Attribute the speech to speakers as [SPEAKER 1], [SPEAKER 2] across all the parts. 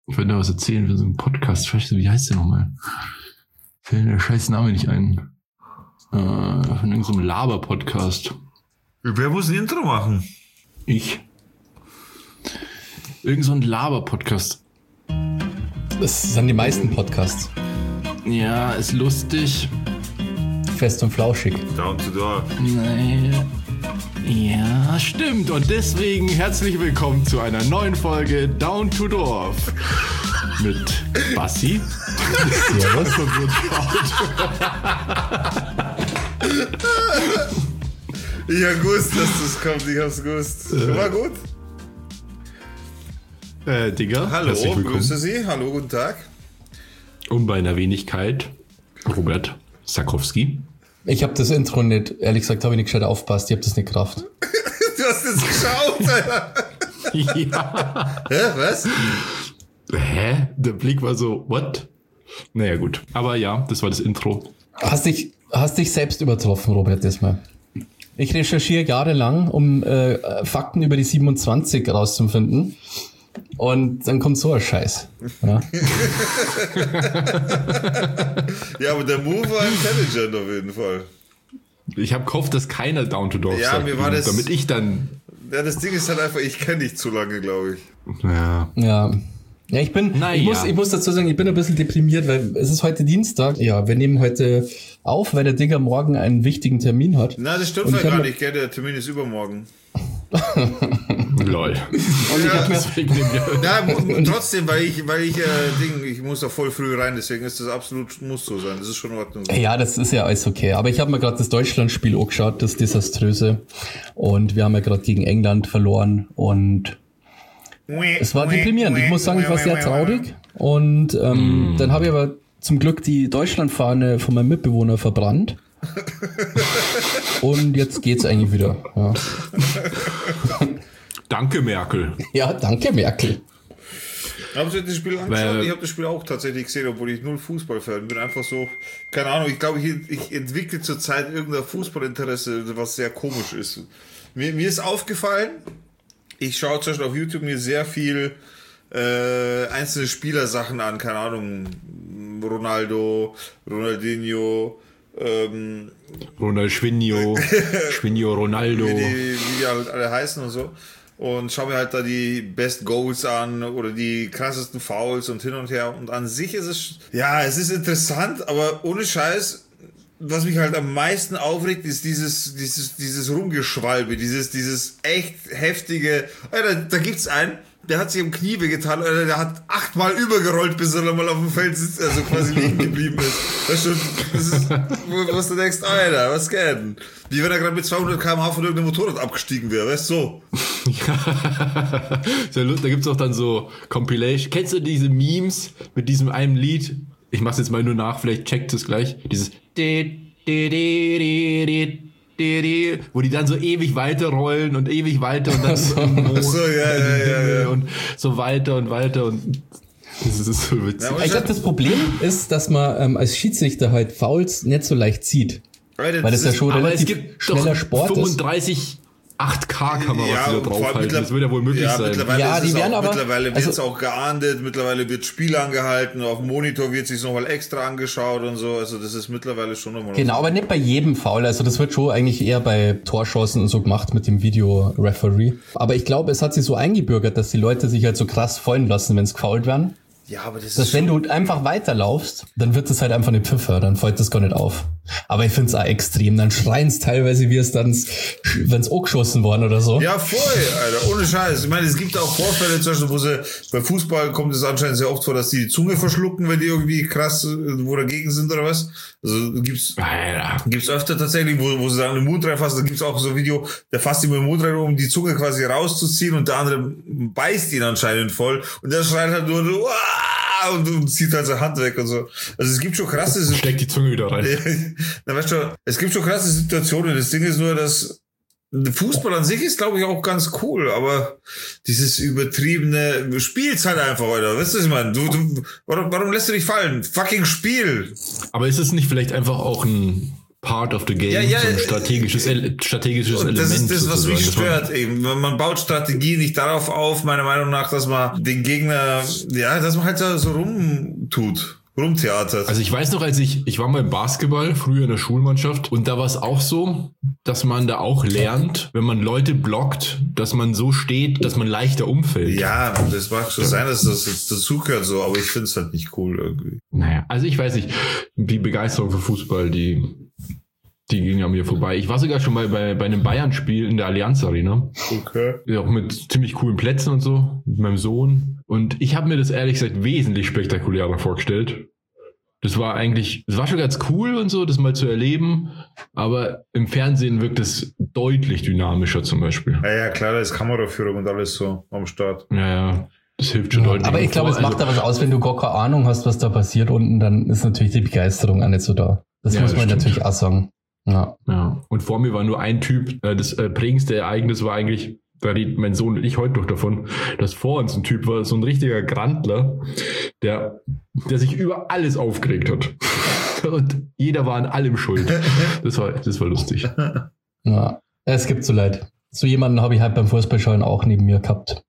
[SPEAKER 1] Ich wollte noch was erzählen für so einen Podcast. Wie heißt der nochmal? Fällt mir der scheiß Name nicht ein. Von irgendeinem Laber-Podcast.
[SPEAKER 2] Wer muss ein Intro machen?
[SPEAKER 1] Ich. Irgend so ein Laber-Podcast.
[SPEAKER 3] Das sind die meisten Podcasts.
[SPEAKER 1] Ja, ist lustig.
[SPEAKER 3] Fest und flauschig.
[SPEAKER 2] Down to door.
[SPEAKER 1] Naja. Ja, stimmt. Und deswegen herzlich willkommen zu einer neuen Folge Down to Dorf. Mit Bassi.
[SPEAKER 3] Servus.
[SPEAKER 2] Ich hab gewusst, dass das kommt. Ich hab's gewusst. War gut.
[SPEAKER 1] Digga.
[SPEAKER 2] Hallo,
[SPEAKER 1] herzlich willkommen.
[SPEAKER 2] grüße Sie. Hallo, guten Tag.
[SPEAKER 1] Und bei einer Wenigkeit Robert Sakowski.
[SPEAKER 3] Ich habe das Intro nicht, ehrlich gesagt, habe ich nicht gescheit aufgepasst. Ich habe das nicht gerafft.
[SPEAKER 2] Du hast es geschaut, Alter.
[SPEAKER 1] Ja.
[SPEAKER 2] Hä, was?
[SPEAKER 1] Hä? Der Blick war so, what? Naja, gut. Aber ja, das war das Intro.
[SPEAKER 3] Hast dich selbst übertroffen, Robert, diesmal. Ich recherchiere jahrelang, um Fakten über die 27 rauszufinden. Und dann kommt so ein Scheiß. Ja.
[SPEAKER 2] Ja, aber der Move war intelligent auf jeden Fall.
[SPEAKER 1] Ich habe gehofft, dass keiner Down to Dorf
[SPEAKER 2] Ja,
[SPEAKER 1] sagt,
[SPEAKER 2] mir war das-
[SPEAKER 1] damit ich dann...
[SPEAKER 2] Ja, das Ding ist halt einfach, ich kenne dich zu lange, glaube ich.
[SPEAKER 1] Ja.
[SPEAKER 3] Ja, ich muss dazu sagen, ich bin ein bisschen deprimiert, weil es ist heute Dienstag. Ja, wir nehmen heute auf, weil der Digger morgen einen wichtigen Termin hat.
[SPEAKER 2] Na, das stimmt
[SPEAKER 3] Und
[SPEAKER 2] ja
[SPEAKER 3] ich hab
[SPEAKER 2] gar
[SPEAKER 3] mir-
[SPEAKER 2] nicht, gell? Der Termin ist übermorgen.
[SPEAKER 1] Lol.
[SPEAKER 3] Und ich hab mir,
[SPEAKER 1] Deswegen nehmen wir-
[SPEAKER 2] Ja, trotzdem, weil ich muss da voll früh rein, deswegen ist das absolut, muss so sein. Das ist schon in Ordnung.
[SPEAKER 3] ja, das ist ja alles okay. Aber ich habe mir gerade das Deutschland-Spiel angeschaut, das Desaströse. Und wir haben ja gerade gegen England verloren. Und es war deprimierend. Ich muss sagen, ich war sehr traurig. Und dann habe ich aber zum Glück die Deutschlandfahne von meinem Mitbewohner verbrannt. Und jetzt geht's eigentlich wieder. Ja,
[SPEAKER 1] Danke, Merkel.
[SPEAKER 3] ja, danke, Merkel.
[SPEAKER 2] Haben Sie das Spiel angeschaut?
[SPEAKER 1] Weil-
[SPEAKER 2] Ich habe das Spiel auch tatsächlich gesehen, obwohl ich null Fußballfan bin. Einfach so, keine Ahnung, ich glaube, ich entwickle zurzeit irgendein Fußballinteresse, was sehr komisch ist. Mir ist aufgefallen, ich schaue zum Beispiel auf YouTube mir sehr viel einzelne Spielersachen an, keine Ahnung, Ronaldo, Ronaldinho,
[SPEAKER 1] Ronaldinho, Ronaldo.
[SPEAKER 2] wie die halt alle heißen und so. Und schau mir halt da die Best Goals an oder die krassesten Fouls und hin und her. Und an sich ist es, ja, es ist interessant, aber ohne Scheiß, was mich halt am meisten aufregt, ist dieses Rumgeschwalbe, dieses echt heftige, Alter, da gibt's einen, der hat sich am Knie wehgetan, Alter, der hat 8-mal übergerollt, bis er mal auf dem Feld sitzt, also quasi liegen geblieben ist. Weißt du, das ist, wo du denkst, Alter, was geht denn? Wie wenn er gerade mit 200 km/h von irgendeinem Motorrad abgestiegen wäre, weißt du, so.
[SPEAKER 1] Ja. Sehr lustig. Da gibt's auch dann so Compilation. Kennst du diese Memes mit diesem einen Lied? Ich mach's jetzt mal nur nach, vielleicht checkt es gleich. Dieses wo die dann so ewig weiterrollen und ewig weiter und dann
[SPEAKER 2] Ach so, ja.
[SPEAKER 1] und so weiter und weiter und das ist so witzig.
[SPEAKER 2] Ja,
[SPEAKER 3] Ich glaube, das Problem ist, dass man als Schiedsrichter halt Fouls nicht so leicht sieht.
[SPEAKER 2] Alter,
[SPEAKER 3] Weil das ja schon
[SPEAKER 1] Aber es
[SPEAKER 3] relativ
[SPEAKER 1] gibt
[SPEAKER 3] schneller
[SPEAKER 1] doch
[SPEAKER 3] Sport ist.
[SPEAKER 1] 35 8K-Kamera,
[SPEAKER 2] Ja,
[SPEAKER 1] was die da
[SPEAKER 2] und vor allem
[SPEAKER 1] draufhalten. Das wird ja wohl möglich sein.
[SPEAKER 2] Mittlerweile
[SPEAKER 3] Ja,
[SPEAKER 2] ist
[SPEAKER 3] die
[SPEAKER 2] es
[SPEAKER 3] werden
[SPEAKER 2] auch,
[SPEAKER 3] aber-
[SPEAKER 2] mittlerweile wird es
[SPEAKER 3] also-
[SPEAKER 2] auch geahndet, mittlerweile wird Spiel angehalten, auf dem Monitor wird sich nochmal extra angeschaut und so, also das ist mittlerweile schon nochmal...
[SPEAKER 3] Genau, aber nicht bei jedem Foul. Also das wird schon eigentlich eher bei Torschancen und so gemacht mit dem Video-Referee. Aber ich glaube, es hat sich so eingebürgert, dass die Leute sich halt so krass fallen lassen, wenn es gefoult werden.
[SPEAKER 2] Ja, aber das
[SPEAKER 3] Dass
[SPEAKER 2] ist
[SPEAKER 3] wenn du einfach weiterlaufst, dann wird es halt einfach eine Pfiffer, dann fällt das gar nicht auf. Aber ich find's auch extrem. Dann schreien's teilweise, wie es dann, wenn's angeschossen worden oder so.
[SPEAKER 2] Ja, voll, Alter, ohne Scheiß. Ich meine, es gibt auch Vorfälle, zum Beispiel, wo sie, bei Fußball kommt es anscheinend sehr oft vor, dass die Zunge verschlucken, wenn die irgendwie krass, wo dagegen sind oder was. Also gibt's öfter tatsächlich, wo sie dann den Mund reinfassen, da gibt's auch so ein Video, der fasst ihm den Mund rein, um die Zunge quasi rauszuziehen und der andere beißt ihn anscheinend voll und der schreit halt nur so, und zieht halt seine Hand weg und so. Also es gibt schon krasse
[SPEAKER 1] Steckt die Zunge wieder rein.
[SPEAKER 2] Na, weißt du, es gibt schon krasse Situationen. Das Ding ist nur, dass Fußball an sich ist, glaube ich, auch ganz cool, aber dieses übertriebene, du spielst halt einfach, Alter. Weißt du, was ich meine? Warum lässt du dich fallen? Fucking Spiel!
[SPEAKER 1] Aber ist es nicht vielleicht einfach auch ein part of the game, so ein strategisches Element.
[SPEAKER 2] Das ist das, was mich
[SPEAKER 1] sozusagen.
[SPEAKER 2] stört eben. Man baut Strategie nicht darauf auf, meiner Meinung nach, dass man den Gegner, dass man halt so rumtheatert.
[SPEAKER 1] Also ich weiß noch, ich war mal im Basketball, früher in der Schulmannschaft, und da war es auch so, dass man da auch lernt, wenn man Leute blockt, dass man so steht, dass man leichter umfällt.
[SPEAKER 2] Ja, das mag schon sein, dass das dazugehört so, aber ich finde es halt nicht cool irgendwie.
[SPEAKER 1] Naja, also ich weiß nicht, die Begeisterung für Fußball, die ging an mir vorbei. Ich war sogar schon mal bei einem Bayern-Spiel in der Allianz Arena.
[SPEAKER 2] Okay.
[SPEAKER 1] Ja, auch mit ziemlich coolen Plätzen und so, mit meinem Sohn. Und ich habe mir das ehrlich gesagt wesentlich spektakulärer vorgestellt. Das war schon ganz cool und so, das mal zu erleben. Aber im Fernsehen wirkt es deutlich dynamischer zum Beispiel.
[SPEAKER 2] Ja, klar, da ist Kameraführung und alles so am Start.
[SPEAKER 1] Ja. Das hilft schon deutlich.
[SPEAKER 3] Aber ich glaube, es macht da was aus, wenn du gar keine Ahnung hast, was da passiert unten, dann ist natürlich die Begeisterung auch nicht so da. Das muss man natürlich auch sagen.
[SPEAKER 1] Ja. Und vor mir war nur ein Typ. Das prägendste Ereignis war eigentlich, da redet mein Sohn und ich heute noch davon, dass vor uns ein Typ war, so ein richtiger Grandler, der sich über alles aufgeregt hat. Und jeder war an allem schuld. Das war lustig.
[SPEAKER 3] Ja, es gibt so leid. So jemanden habe ich halt beim Fußballschauen auch neben mir gehabt.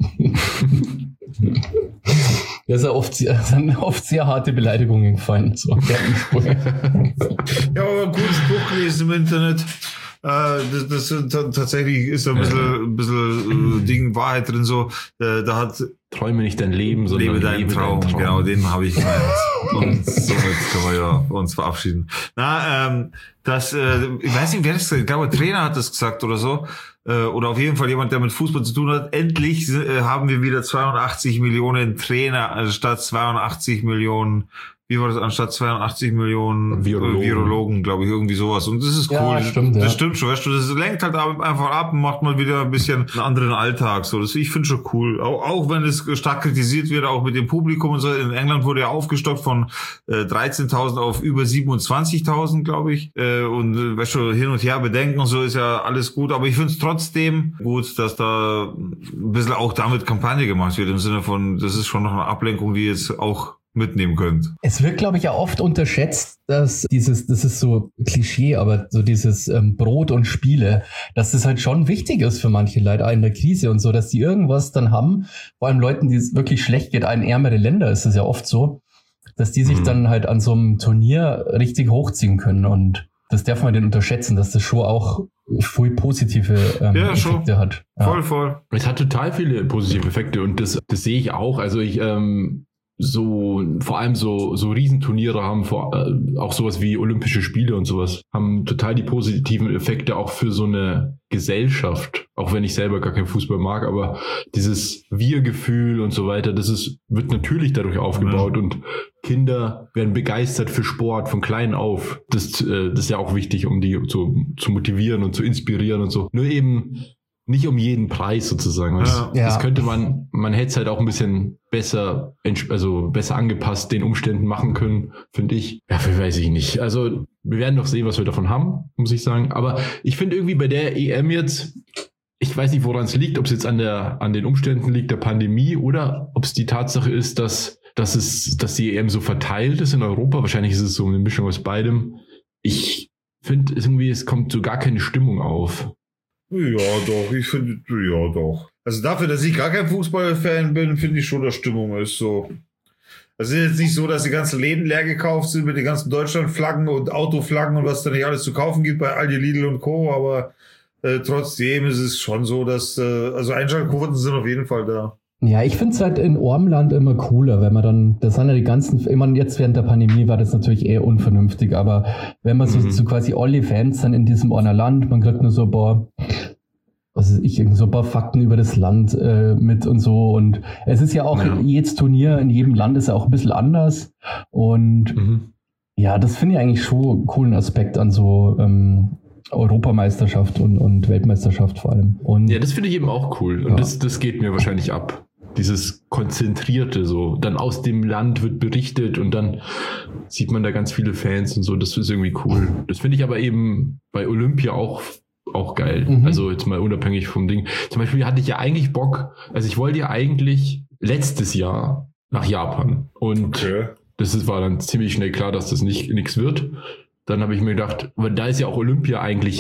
[SPEAKER 3] Da sind oft sehr harte Beleidigungen gefallen. So.
[SPEAKER 2] Ja, aber ein guter Spruch gelesen im Internet. Tatsächlich ist da ein bisschen Ding Wahrheit drin so. Da hat
[SPEAKER 1] Träume nicht dein Leben, sondern
[SPEAKER 2] lebe deinen Traum. Genau, den habe ich gemeint. Und somit können wir ja uns verabschieden. Ich weiß nicht, wer das gesagt hat. Ich glaube, der Trainer hat das gesagt oder so. Oder auf jeden Fall jemand, der mit Fußball zu tun hat. Endlich haben wir wieder 82 Millionen Trainer, anstatt 82 Millionen, wie war das, anstatt 82 Millionen Virologen, glaube ich, irgendwie sowas. Und das ist cool.
[SPEAKER 3] Ja, stimmt,
[SPEAKER 2] das stimmt schon, weißt du, das lenkt halt einfach ab und macht mal wieder ein bisschen einen anderen Alltag. So, ich finde schon cool. Auch wenn es stark kritisiert wird, auch mit dem Publikum und so. In England wurde ja aufgestockt von 13.000 auf über 27.000, glaube ich. Und weißt du, hin und her bedenken und so ist ja alles gut. Aber ich finde es trotzdem gut, dass da ein bisschen auch damit Kampagne gemacht wird. Im Sinne von, das ist schon noch eine Ablenkung, die jetzt auch mitnehmen könnt.
[SPEAKER 3] Es wird, glaube ich, ja oft unterschätzt, dass das ist so Klischee, aber so dieses Brot und Spiele, dass das halt schon wichtig ist für manche Leute, auch in der Krise und so, dass die irgendwas dann haben, vor allem Leuten, die es wirklich schlecht geht, in ärmere Länder ist es ja oft so, dass die sich dann halt an so einem Turnier richtig hochziehen können, und das darf man nicht unterschätzen, dass das schon auch voll positive Effekte hat. Ja.
[SPEAKER 2] Voll.
[SPEAKER 1] Es hat total viele positive Effekte, und das sehe ich auch. Also vor allem so Riesenturniere haben auch sowas wie Olympische Spiele und sowas, haben total die positiven Effekte auch für so eine Gesellschaft, auch wenn ich selber gar keinen Fußball mag, aber dieses Wir-Gefühl und so weiter, wird natürlich dadurch aufgebaut, und Kinder werden begeistert für Sport von klein auf. Das ist ja auch wichtig, um die zu motivieren und zu inspirieren und so. Nur eben nicht um jeden Preis sozusagen. Das könnte man hätte es halt auch ein bisschen besser angepasst den Umständen machen können, finde ich. Ja, weiß ich nicht. Also wir werden noch sehen, was wir davon haben, muss ich sagen. Aber ich finde irgendwie bei der EM jetzt, ich weiß nicht, woran es liegt, ob es jetzt an den Umständen liegt, der Pandemie, oder ob es die Tatsache ist, dass die EM so verteilt ist in Europa. Wahrscheinlich ist es so eine Mischung aus beidem. Ich finde irgendwie, es kommt so gar keine Stimmung auf.
[SPEAKER 2] Ja, doch, ich finde, ja, doch. Also dafür, dass ich gar kein Fußballfan bin, finde ich schon, dass Stimmung ist so. Es ist jetzt nicht so, dass die ganzen Läden leer gekauft sind mit den ganzen Deutschlandflaggen und Autoflaggen und was da nicht alles zu kaufen gibt bei Aldi, Lidl und Co., aber trotzdem ist es schon so, dass, also Einschaltquoten sind auf jeden Fall da.
[SPEAKER 3] Ja, ich finde es halt in Ormland immer cooler, wenn man dann, das sind ja die ganzen, ich meine, jetzt während der Pandemie war das natürlich eher unvernünftig, aber wenn man so quasi alle Fans dann in diesem einer Land, man kriegt nur so ein paar, so ein paar Fakten über das Land mit und so, und es ist ja auch, jedes Turnier in jedem Land ist ja auch ein bisschen anders, und ja, das finde ich eigentlich schon einen coolen Aspekt an so Europameisterschaft und Weltmeisterschaft vor allem. Und
[SPEAKER 1] ja, das finde ich eben auch cool, und das geht mir wahrscheinlich ab. Dieses Konzentrierte so, dann aus dem Land wird berichtet und dann sieht man da ganz viele Fans und so, das ist irgendwie cool. Das finde ich aber eben bei Olympia auch geil. Also jetzt mal unabhängig vom Ding. Zum Beispiel hatte ich ja eigentlich Bock, also ich wollte ja eigentlich letztes Jahr nach Japan, und das war dann ziemlich schnell klar, dass das nichts wird. dann habe ich mir gedacht, weil da ist ja auch Olympia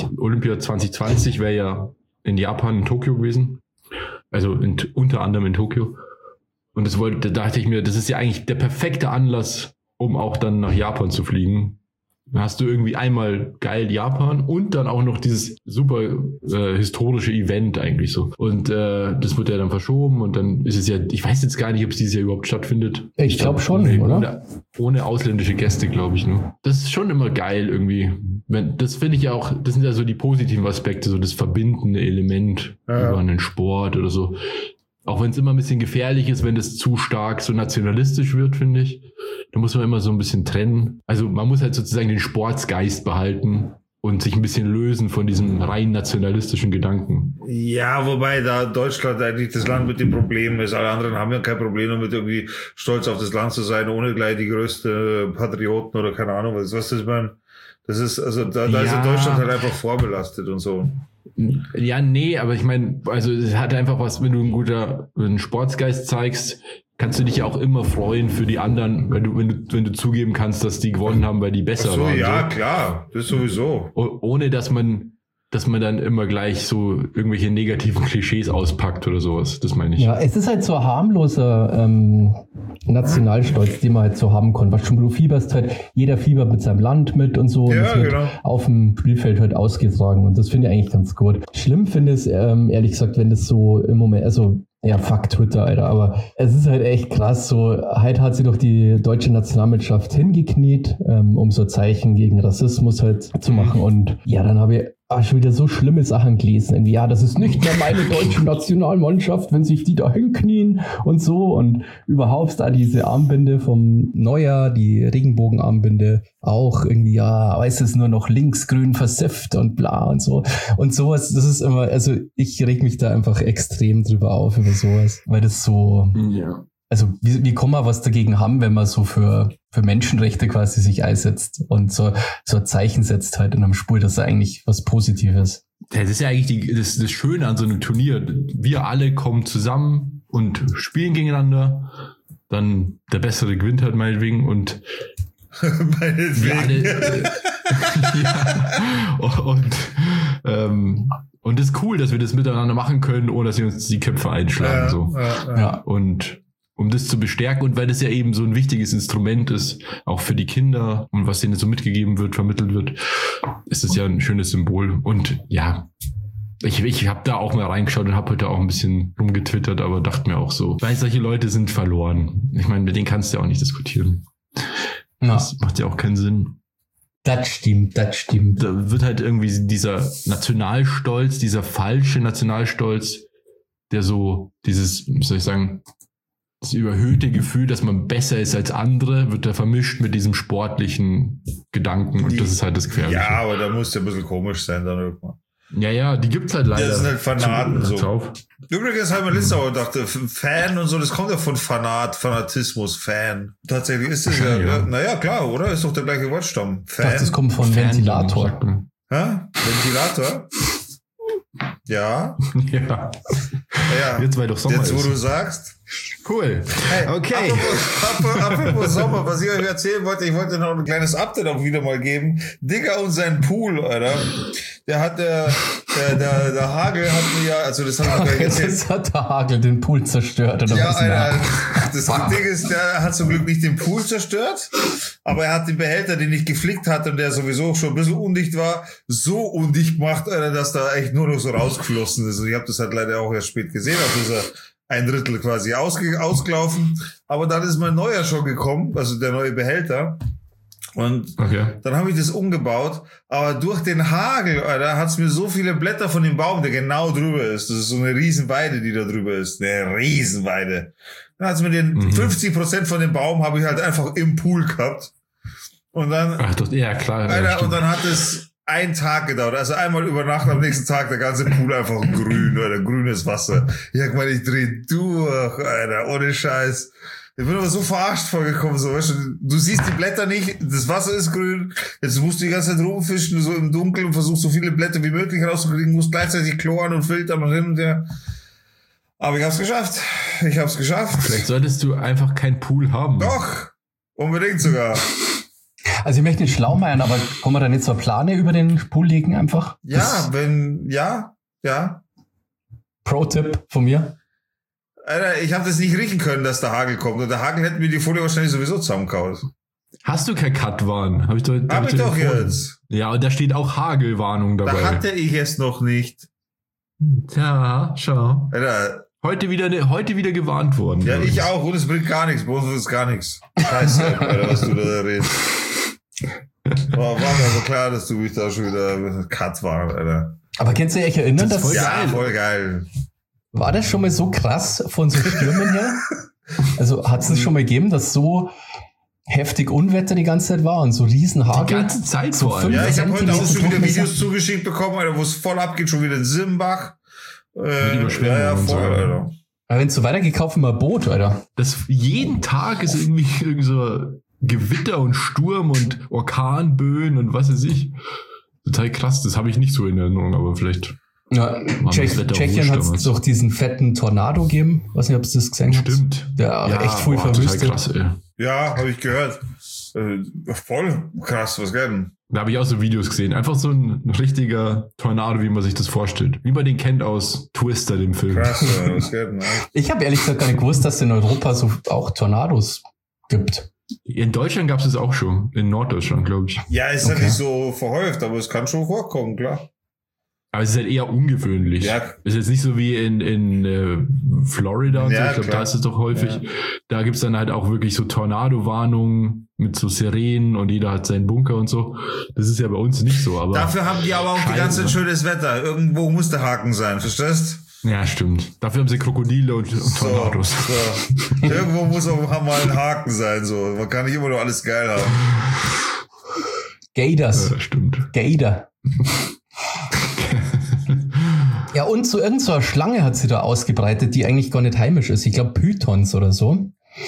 [SPEAKER 1] 2020 wäre ja in Japan, in Tokio gewesen. Also unter anderem in Tokio. Und da dachte ich mir, das ist ja eigentlich der perfekte Anlass, um auch dann nach Japan zu fliegen. Dann hast du irgendwie einmal geil Japan und dann auch noch dieses super historische Event eigentlich so. Und das wird ja dann verschoben und dann ist es ja, ich weiß jetzt gar nicht, ob es dieses Jahr überhaupt stattfindet.
[SPEAKER 3] Ich glaube schon, oder?
[SPEAKER 1] Ohne ausländische Gäste, glaube ich. Ne? Das ist schon immer geil irgendwie. Das finde ich ja auch, das sind ja so die positiven Aspekte, so das verbindende Element über einen Sport oder so. Auch wenn es immer ein bisschen gefährlich ist, wenn das zu stark so nationalistisch wird, finde ich. Da muss man immer so ein bisschen trennen. Also man muss halt sozusagen den Sportsgeist behalten und sich ein bisschen lösen von diesem rein nationalistischen Gedanken.
[SPEAKER 2] Ja, wobei da Deutschland eigentlich das Land mit dem Problem ist. Alle anderen haben ja kein Problem damit, irgendwie stolz auf das Land zu sein, ohne gleich die größte Patrioten oder keine Ahnung was das man. Das ist, also da ist ja Deutschland halt einfach vorbelastet und so.
[SPEAKER 1] Ja, nee, aber ich meine, also es hat einfach was, wenn du einen Sportsgeist zeigst, kannst du dich ja auch immer freuen für die anderen, wenn du zugeben kannst, dass die gewonnen haben, weil die besser waren.
[SPEAKER 2] Ja, so. Klar, das sowieso.
[SPEAKER 1] Ohne dass man dann immer gleich so irgendwelche negativen Klischees auspackt oder sowas. Das meine ich.
[SPEAKER 3] Ja, es ist halt so ein harmloser Nationalstolz, den man halt so haben kann. Was schon, du fieberst halt, jeder fiebert mit seinem Land mit und so. Ja, und das wird auf dem Spielfeld halt ausgetragen. Und das finde ich eigentlich ganz gut. Schlimm finde ich es, ehrlich gesagt, wenn das so im Moment, also ja, fuck Twitter, Alter, aber es ist halt echt krass, so, halt hat sie doch die deutsche Nationalmannschaft hingekniet, um so Zeichen gegen Rassismus halt zu machen und ja, dann habe ich schon wieder so schlimme Sachen gelesen, irgendwie, ja, das ist nicht mehr meine deutsche Nationalmannschaft, wenn sich die da hinknien und so und überhaupt da diese Armbinde vom Neujahr, die Regenbogenarmbinde, auch irgendwie, ja, weiß es nur noch linksgrün versifft und bla und so und sowas, das ist immer, also ich reg mich da einfach extrem drüber auf über sowas, weil das so, ja. Also wie kann man was dagegen haben, wenn man so für Menschenrechte quasi sich einsetzt und so ein Zeichen setzt halt in einem Spiel, das ist eigentlich was Positives.
[SPEAKER 1] Das ist ja eigentlich das Schöne an so einem Turnier. Wir alle kommen zusammen und spielen gegeneinander, dann der Bessere gewinnt halt meinetwegen und wir alle, und das ist cool, dass wir das miteinander machen können, ohne dass wir uns die Köpfe einschlagen. Ja. Und um das zu bestärken und weil das ja eben so ein wichtiges Instrument ist, auch für die Kinder und was denen so mitgegeben wird, vermittelt wird, ist es ja ein schönes Symbol. Und ja, ich habe da auch mal reingeschaut und habe heute auch ein bisschen rumgetwittert, aber dachte mir auch so, weil solche Leute sind verloren. Ich meine, mit denen kannst du ja auch nicht diskutieren. Ja. Das macht ja auch keinen Sinn.
[SPEAKER 3] Das stimmt. Da
[SPEAKER 1] wird halt irgendwie dieser Nationalstolz, dieser falsche Nationalstolz, der so dieses, wie soll ich sagen, das überhöhte Gefühl, dass man besser ist als andere, wird da vermischt mit diesem sportlichen Gedanken und das ist halt das Gefährliche.
[SPEAKER 2] Ja, aber da muss ja ein bisschen komisch sein dann irgendwann.
[SPEAKER 1] Ja, die gibt's halt leider.
[SPEAKER 2] Das sind halt Fanaten so. Übrigens habe ich mir letztes Mal gedacht, Fan und so, das kommt ja von Fanatismus, Fan. Tatsächlich ist es ja, naja, klar, oder? Ist doch der gleiche Wortstamm.
[SPEAKER 3] Fan. Dachte, das kommt von Ventilator.
[SPEAKER 2] Ventilator? Ja.
[SPEAKER 1] Ja. Jetzt, weil doch Sommer
[SPEAKER 2] jetzt,
[SPEAKER 1] ist.
[SPEAKER 2] Jetzt, wo du sagst.
[SPEAKER 1] Cool. Hey, okay.
[SPEAKER 2] Apropos Sommer, was ich euch erzählen wollte, ich wollte noch ein kleines Update auch wieder mal geben. Digger und sein Pool, Alter. Der Hagel hat mir ja, also das hat mir
[SPEAKER 3] erzählt. Jetzt hat der Hagel den Pool zerstört, oder
[SPEAKER 2] ja,
[SPEAKER 3] was?
[SPEAKER 2] Alter, das Ding ist, der hat zum Glück nicht den Pool zerstört, aber er hat den Behälter, den ich geflickt hatte und der sowieso schon ein bisschen undicht war, so undicht gemacht, Alter, dass da echt nur noch so rausgeflossen ist. Und ich habe das halt leider auch erst spät gesehen, auf dieser 1/3 quasi ausgelaufen. Aber dann ist mein neuer schon gekommen, also der neue Behälter. Und dann habe ich das umgebaut, aber durch den Hagel, Alter, hat's mir so viele Blätter von dem Baum, der genau drüber ist. Das ist so eine Riesenweide, die da drüber ist. Eine Riesenweide. Dann hat's mir den 50% von dem Baum habe ich halt einfach im Pool gehabt. Und dann,
[SPEAKER 1] ja klar.
[SPEAKER 2] Alter, und dann hat es einen Tag gedauert. Also einmal über Nacht, am nächsten Tag der ganze Pool einfach grün, Alter, grünes Wasser. Ich hab gemeint, ich dreh durch, Alter, ohne Scheiß. Ich bin aber so verarscht vorgekommen, so, weißt du siehst die Blätter nicht, das Wasser ist grün, jetzt musst du die ganze Zeit rumfischen, so im Dunkeln und versuchst so viele Blätter wie möglich rauszukriegen, musst gleichzeitig kloren und filtern und hin und her. Aber ich hab's geschafft.
[SPEAKER 1] Vielleicht solltest du einfach keinen Pool haben.
[SPEAKER 2] Doch, unbedingt sogar.
[SPEAKER 3] Also ich möchte nicht schlau machen, aber kann man da nicht so eine Plane über den Pool legen einfach?
[SPEAKER 2] Ja, ja.
[SPEAKER 3] Pro-Tipp von mir.
[SPEAKER 2] Alter, ich habe das nicht riechen können, dass der Hagel kommt. Und der Hagel hätte mir die Folie wahrscheinlich sowieso zusammengehauen.
[SPEAKER 1] Hast du kein Cut-Warn? Hab ich doch
[SPEAKER 2] jetzt.
[SPEAKER 1] Ja, und da steht auch Hagelwarnung dabei.
[SPEAKER 2] Da hatte ich es noch nicht.
[SPEAKER 1] Tja, schau.
[SPEAKER 2] Alter.
[SPEAKER 1] Heute wieder gewarnt worden.
[SPEAKER 2] Ja, ich auch. Und es bringt gar nichts. Bei uns ist gar nichts. Scheiße, Alter, was du da redest. War mir also klar, dass du mich da schon wieder Cut warst, Alter.
[SPEAKER 3] Aber kannst du dich erinnern, dass...
[SPEAKER 2] Voll geil.
[SPEAKER 3] War das schon mal so krass von so Stürmen her? Also hat es das schon mal gegeben, dass so heftig Unwetter die ganze Zeit war und so Riesenhagel?
[SPEAKER 1] Die ganze Zeit so,
[SPEAKER 2] Alter. Ja, ich habe heute auch schon wieder Videos zugeschickt bekommen, Alter, wo es voll abgeht, schon wieder in Simbach.
[SPEAKER 1] Ja, voll,
[SPEAKER 2] Alter.
[SPEAKER 3] Aber wenn es so weitergeht, kaufen wir ein Boot, Alter.
[SPEAKER 1] Das jeden Tag ist irgendwie so Gewitter und Sturm und Orkanböen und was weiß ich. Total krass, das habe ich nicht so in Erinnerung, aber vielleicht...
[SPEAKER 3] Ja, Tschechien hat es doch diesen fetten Tornado gegeben. Weiß nicht, ob es das gesehen habt.
[SPEAKER 1] Stimmt.
[SPEAKER 3] Der echt voll verwüstet.
[SPEAKER 1] Krass, ey.
[SPEAKER 2] Ja, habe ich gehört. Voll krass, was geht denn?
[SPEAKER 1] Da habe ich auch so Videos gesehen. Einfach so ein richtiger Tornado, wie man sich das vorstellt. Wie man den kennt aus Twister, dem Film.
[SPEAKER 2] Krass, was geht denn?
[SPEAKER 3] Ich habe ehrlich gesagt gar nicht gewusst, dass es in Europa so auch Tornados gibt.
[SPEAKER 1] In Deutschland gab es es auch schon. In Norddeutschland, glaube ich.
[SPEAKER 2] Ja, ist ja nicht so verhäuft, aber es kann schon vorkommen, klar.
[SPEAKER 1] Aber es ist halt eher ungewöhnlich. Ja. Es ist jetzt nicht so wie in Florida und so. Ich glaube, da ist es doch häufig. Ja. Da gibt's dann halt auch wirklich so Tornado-Warnungen mit so Sirenen und jeder hat seinen Bunker und so. Das ist ja bei uns nicht so. Aber
[SPEAKER 2] dafür haben die aber auch die ganze Zeit schönes Wetter. Irgendwo muss der Haken sein, verstehst?
[SPEAKER 1] Ja, stimmt. Dafür haben sie Krokodile und Tornados.
[SPEAKER 2] So. Irgendwo muss auch mal ein Haken sein. So. Man kann nicht immer nur alles geil haben.
[SPEAKER 3] Gators.
[SPEAKER 1] Ja, stimmt.
[SPEAKER 3] Gator. Ja, und so irgendeine Schlange hat sie da ausgebreitet, die eigentlich gar nicht heimisch ist. Ich glaube Pythons oder so.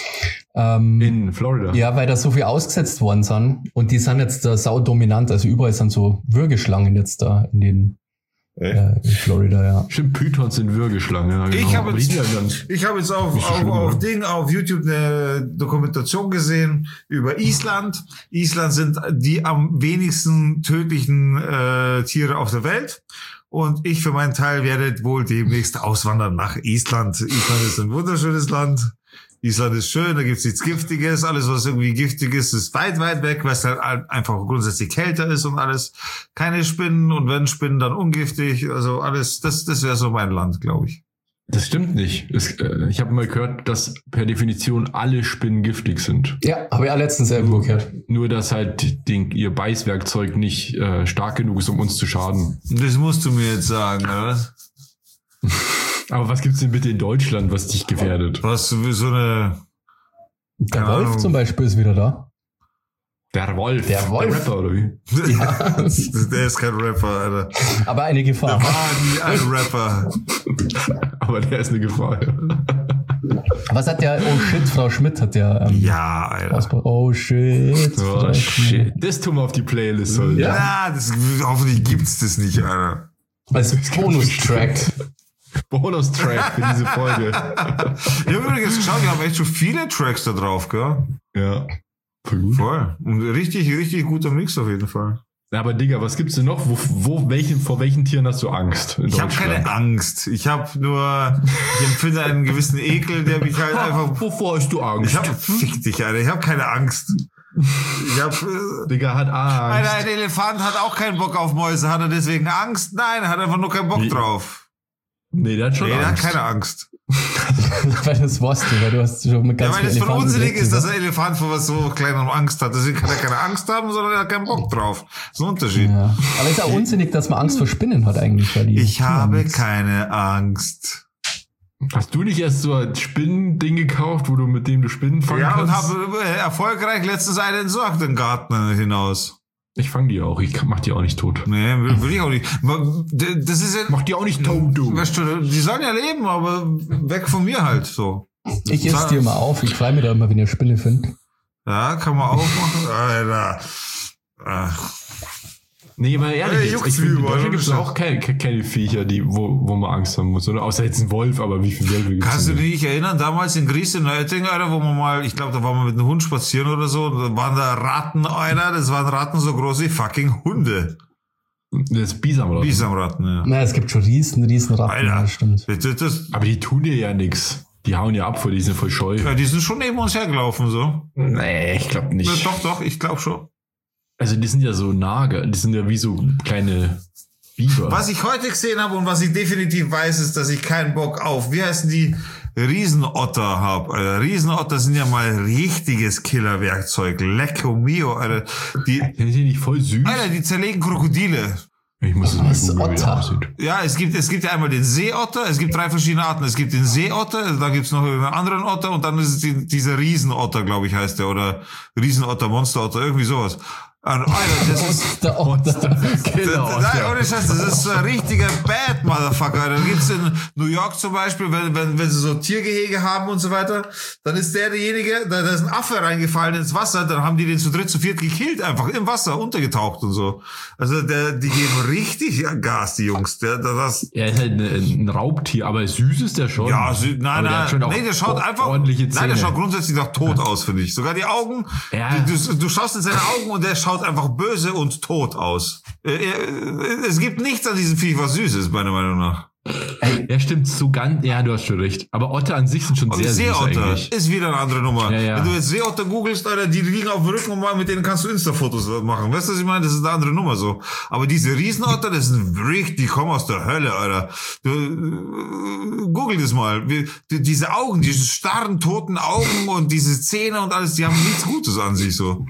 [SPEAKER 1] In Florida.
[SPEAKER 3] Ja, weil da so viel ausgesetzt worden sind. Und die sind jetzt da saudominant. Also überall sind so Würgeschlangen jetzt da in Florida, ja.
[SPEAKER 1] Stimmt, Pythons sind Würgeschlangen. Ja, genau.
[SPEAKER 2] Ich habe jetzt auf YouTube eine Dokumentation gesehen über Island. Island sind die am wenigsten tödlichen Tiere auf der Welt. Und ich für meinen Teil werde wohl demnächst auswandern nach Island. Island ist ein wunderschönes Land. Island ist schön, da gibt's nichts Giftiges. Alles, was irgendwie giftig ist weit, weit weg, weil es halt einfach grundsätzlich kälter ist und alles. Keine Spinnen und wenn Spinnen, dann ungiftig. Also alles, das wäre so mein Land, glaube ich.
[SPEAKER 1] Das stimmt nicht. Ich habe mal gehört, dass per Definition alle Spinnen giftig sind.
[SPEAKER 3] Ja, habe ich auch letztens irgendwo gehört.
[SPEAKER 1] Nur, dass halt ihr Beißwerkzeug nicht stark genug ist, um uns zu schaden.
[SPEAKER 2] Das musst du mir jetzt sagen, oder?
[SPEAKER 1] Aber was gibt's denn bitte in Deutschland, was dich gefährdet?
[SPEAKER 2] Was so eine...
[SPEAKER 3] Der Wolf zum Beispiel ist wieder da.
[SPEAKER 1] Der Wolf. Der Rapper, oder wie?
[SPEAKER 3] Ja.
[SPEAKER 2] Der ist kein Rapper, Alter.
[SPEAKER 3] Aber eine Gefahr.
[SPEAKER 2] Der war nie ein Rapper.
[SPEAKER 1] Aber der ist eine Gefahr, ja.
[SPEAKER 3] Was hat der, oh shit, Frau Schmidt hat ja...
[SPEAKER 2] ja, Alter.
[SPEAKER 3] Oh shit.
[SPEAKER 1] Oh shit. Das tun wir auf die Playlist. Oder?
[SPEAKER 2] Ja, hoffentlich gibt's das nicht, Alter.
[SPEAKER 3] Als Bonustrack.
[SPEAKER 1] Bonustrack für diese Folge.
[SPEAKER 2] Ich habe übrigens geschaut, wir haben echt schon viele Tracks da drauf, gell?
[SPEAKER 1] Ja. Voll gut.
[SPEAKER 2] Voll. Und richtig, richtig guter Mix auf jeden Fall.
[SPEAKER 1] Ja, aber Digga, was gibt's denn noch? Vor welchen Tieren hast du Angst?
[SPEAKER 2] Ich habe keine Angst. Ich empfinde einen gewissen Ekel, der mich halt einfach...
[SPEAKER 1] Wovor hast du Angst?
[SPEAKER 2] Fick dich, Alter. Ich habe keine Angst.
[SPEAKER 1] Digga hat Angst.
[SPEAKER 2] Alter, ein Elefant hat auch keinen Bock auf Mäuse. Hat er deswegen Angst? Nein, er hat einfach nur keinen Bock drauf.
[SPEAKER 1] Nee, der hat schon Angst.
[SPEAKER 2] Der hat keine Angst.
[SPEAKER 3] Weil das warst du, weil du hast schon mit ganz
[SPEAKER 2] weil es voll unsinnig ist, dass ein Elefant vor was so Kleinem Angst hat. Deswegen kann er keine Angst haben, sondern er hat keinen Bock drauf. Das ist ein Unterschied.
[SPEAKER 3] Ja. Aber es ist auch unsinnig, dass man Angst vor Spinnen hat eigentlich. Weil
[SPEAKER 2] ich habe keine Angst.
[SPEAKER 1] Hast du nicht erst so ein Spinnending gekauft, mit dem du Spinnen fangen kannst?
[SPEAKER 2] Ja, und habe erfolgreich letztens eine entsorgt im Garten hinaus.
[SPEAKER 1] Ich fange die auch. Ich mach die auch nicht tot.
[SPEAKER 2] Nee, will ich auch nicht. Das ist ja,
[SPEAKER 1] mach die auch nicht tot, du.
[SPEAKER 2] Weißt du, die sollen ja leben, aber weg von mir halt so.
[SPEAKER 3] Ich esse die immer auf. Ich freue mich da immer, wenn ihr Spinne findet.
[SPEAKER 2] Ja, kann man auch machen. Alter. Ach.
[SPEAKER 1] Nee, aber ehrlich,
[SPEAKER 2] juckt's
[SPEAKER 1] ich finde, in
[SPEAKER 2] mir
[SPEAKER 1] Deutschland
[SPEAKER 2] überall,
[SPEAKER 1] gibt es
[SPEAKER 2] oder?
[SPEAKER 1] auch keine Viecher, wo man Angst haben muss, oder? Außer jetzt ein Wolf, aber wie viel Wölfe gibt's
[SPEAKER 2] Kannst du
[SPEAKER 1] denn?
[SPEAKER 2] dich erinnern, damals in Gries in Oetting, Alter, wo man mal, ich glaube, da waren wir mit einem Hund spazieren oder so, und da waren da Ratten, Alter, das waren Ratten so groß wie fucking Hunde.
[SPEAKER 1] Das Bisamratten.
[SPEAKER 2] Bisamratten, ja.
[SPEAKER 3] Na, es gibt schon riesen Ratten,
[SPEAKER 2] Alter,
[SPEAKER 3] ja, stimmt.
[SPEAKER 1] Aber die tun dir ja nichts. Die hauen ja ab, vor die sind voll scheu.
[SPEAKER 2] Ja, die sind schon neben uns hergelaufen, so.
[SPEAKER 1] Nee, ich glaube nicht.
[SPEAKER 2] Ja, doch, ich glaube schon.
[SPEAKER 1] Also die sind ja so Nager, die sind ja wie so kleine Biber.
[SPEAKER 2] Was ich heute gesehen habe und was ich definitiv weiß, ist, dass ich keinen Bock auf, wie heißen die, Riesenotter habe. Alter. Riesenotter sind ja mal richtiges Killerwerkzeug. Lecco mio, Alter.
[SPEAKER 1] Sind die nicht voll süß?
[SPEAKER 2] Alter, die zerlegen Krokodile.
[SPEAKER 1] Ich muss es mal googeln, wie der
[SPEAKER 3] Otter?
[SPEAKER 1] aussieht.
[SPEAKER 2] Ja, es gibt ja einmal den Seeotter, es gibt 3 verschiedene Arten. Es gibt den Seeotter, da gibt's noch einen anderen Otter und dann ist es dieser Riesenotter, glaube ich, heißt der, oder Riesenotter, Monsterotter, irgendwie sowas. Und, Alter, das ist...
[SPEAKER 3] Der Otter.
[SPEAKER 2] Nein, ohne Scheiß, das ist so ein richtiger Bad Motherfucker. Alter. Da gibt's in New York zum Beispiel, wenn sie so Tiergehege haben und so weiter, dann ist derjenige, da ist ein Affe reingefallen ins Wasser, dann haben die den zu dritt, zu viert gekillt, einfach im Wasser untergetaucht und so. Also die geben richtig Gas, die Jungs. Er
[SPEAKER 1] ist halt ein Raubtier, aber süß ist der schon.
[SPEAKER 2] Ja, nein,
[SPEAKER 1] der
[SPEAKER 2] schaut einfach,
[SPEAKER 1] ordentliche Zähne.
[SPEAKER 2] nein, der schaut grundsätzlich nach tot aus, finde ich. Sogar die Augen,
[SPEAKER 1] Ja.
[SPEAKER 2] du schaust in seine Augen und der schaut einfach böse und tot aus. Es gibt nichts an diesem Viech, was süß ist, meiner Meinung nach.
[SPEAKER 1] Ja, stimmt, so ganz, ja, du hast schon recht. Aber Otter an sich sind schon
[SPEAKER 2] Und
[SPEAKER 1] sehr süß
[SPEAKER 2] Seeotter
[SPEAKER 1] eigentlich.
[SPEAKER 2] ist wieder eine andere Nummer.
[SPEAKER 1] Ja.
[SPEAKER 2] Wenn du jetzt Seeotter googelst, Alter, die liegen auf dem Rücken und mal mit denen kannst du Insta-Fotos machen. Weißt du, was ich meine? Das ist eine andere Nummer so. Aber diese Riesenotter, das sind richtig, die kommen aus der Hölle, Alter. Google das mal. Diese Augen, diese starren, toten Augen und diese Zähne und alles, die haben nichts Gutes an sich so.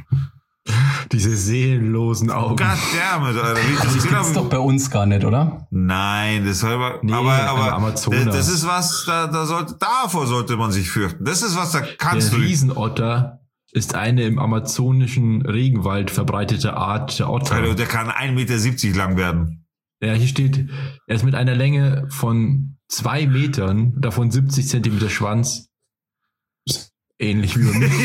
[SPEAKER 1] Diese seelenlosen Augen.
[SPEAKER 2] Goddammit, Alter.
[SPEAKER 3] Das gibt's doch bei uns gar nicht, oder?
[SPEAKER 2] Nein, das aber,
[SPEAKER 1] Nee,
[SPEAKER 2] aber
[SPEAKER 1] Amazonas.
[SPEAKER 2] das ist was, davor sollte man sich fürchten. Das ist was, da kannst
[SPEAKER 1] Der
[SPEAKER 2] du.
[SPEAKER 1] Riesenotter ist eine im amazonischen Regenwald verbreitete Art der Otter.
[SPEAKER 2] Alter, der kann 1,70 Meter lang werden.
[SPEAKER 1] Ja, hier steht, er ist mit einer Länge von 2 Metern, davon 70 Zentimeter Schwanz. Ähnlich wie bei mir.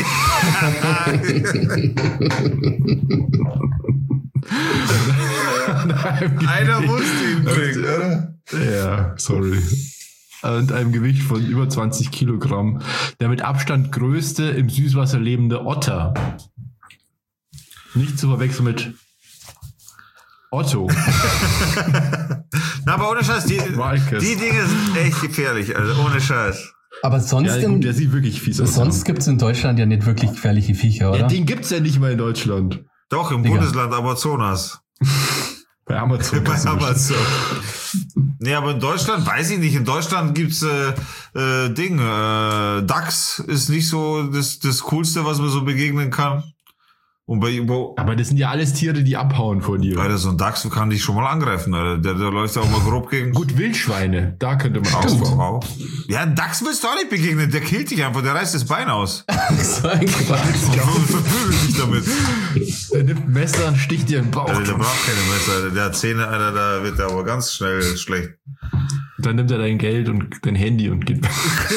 [SPEAKER 2] Einer musste ihn bringen, oder?
[SPEAKER 1] Ja, sorry. Und einem Gewicht von über 20 Kilogramm. Der mit Abstand größte im Süßwasser lebende Otter. Nicht zu verwechseln mit Otto.
[SPEAKER 2] Na, aber ohne Scheiß, die Dinge sind echt gefährlich, also ohne Scheiß.
[SPEAKER 3] Aber sonst,
[SPEAKER 1] Ja, gut, der sieht wirklich fies aus.
[SPEAKER 3] sonst gibt's in Deutschland ja nicht wirklich gefährliche Viecher, oder?
[SPEAKER 1] Ja, den gibt's ja nicht mal in Deutschland.
[SPEAKER 2] Doch, im
[SPEAKER 3] Digga.
[SPEAKER 2] Bundesland Amazonas.
[SPEAKER 1] Bei Amazon.
[SPEAKER 2] Bei Amazon. Nee, aber in Deutschland, weiß ich nicht, in Deutschland gibt's Dachs ist nicht so das Coolste, was man so begegnen kann. Und
[SPEAKER 1] Aber das sind ja alles Tiere, die abhauen vor dir.
[SPEAKER 2] Alter, so ein Dachs kann dich schon mal angreifen, Alter. Der läuft ja auch mal grob gegen.
[SPEAKER 1] Gut, Wildschweine, da könnte man
[SPEAKER 2] Auch. Ja, ein Dachs willst du auch nicht begegnen. Der killt dich einfach, der reißt das Bein aus.
[SPEAKER 3] So ein Quatsch.
[SPEAKER 2] Verprügelt dich damit.
[SPEAKER 1] Er nimmt ein Messer und sticht dir in den Bauch.
[SPEAKER 2] Alter, der braucht keine Messer, Alter. Der hat Zähne, Alter, da wird er aber ganz schnell schlecht.
[SPEAKER 1] Dann nimmt er dein Geld und dein Handy und geht.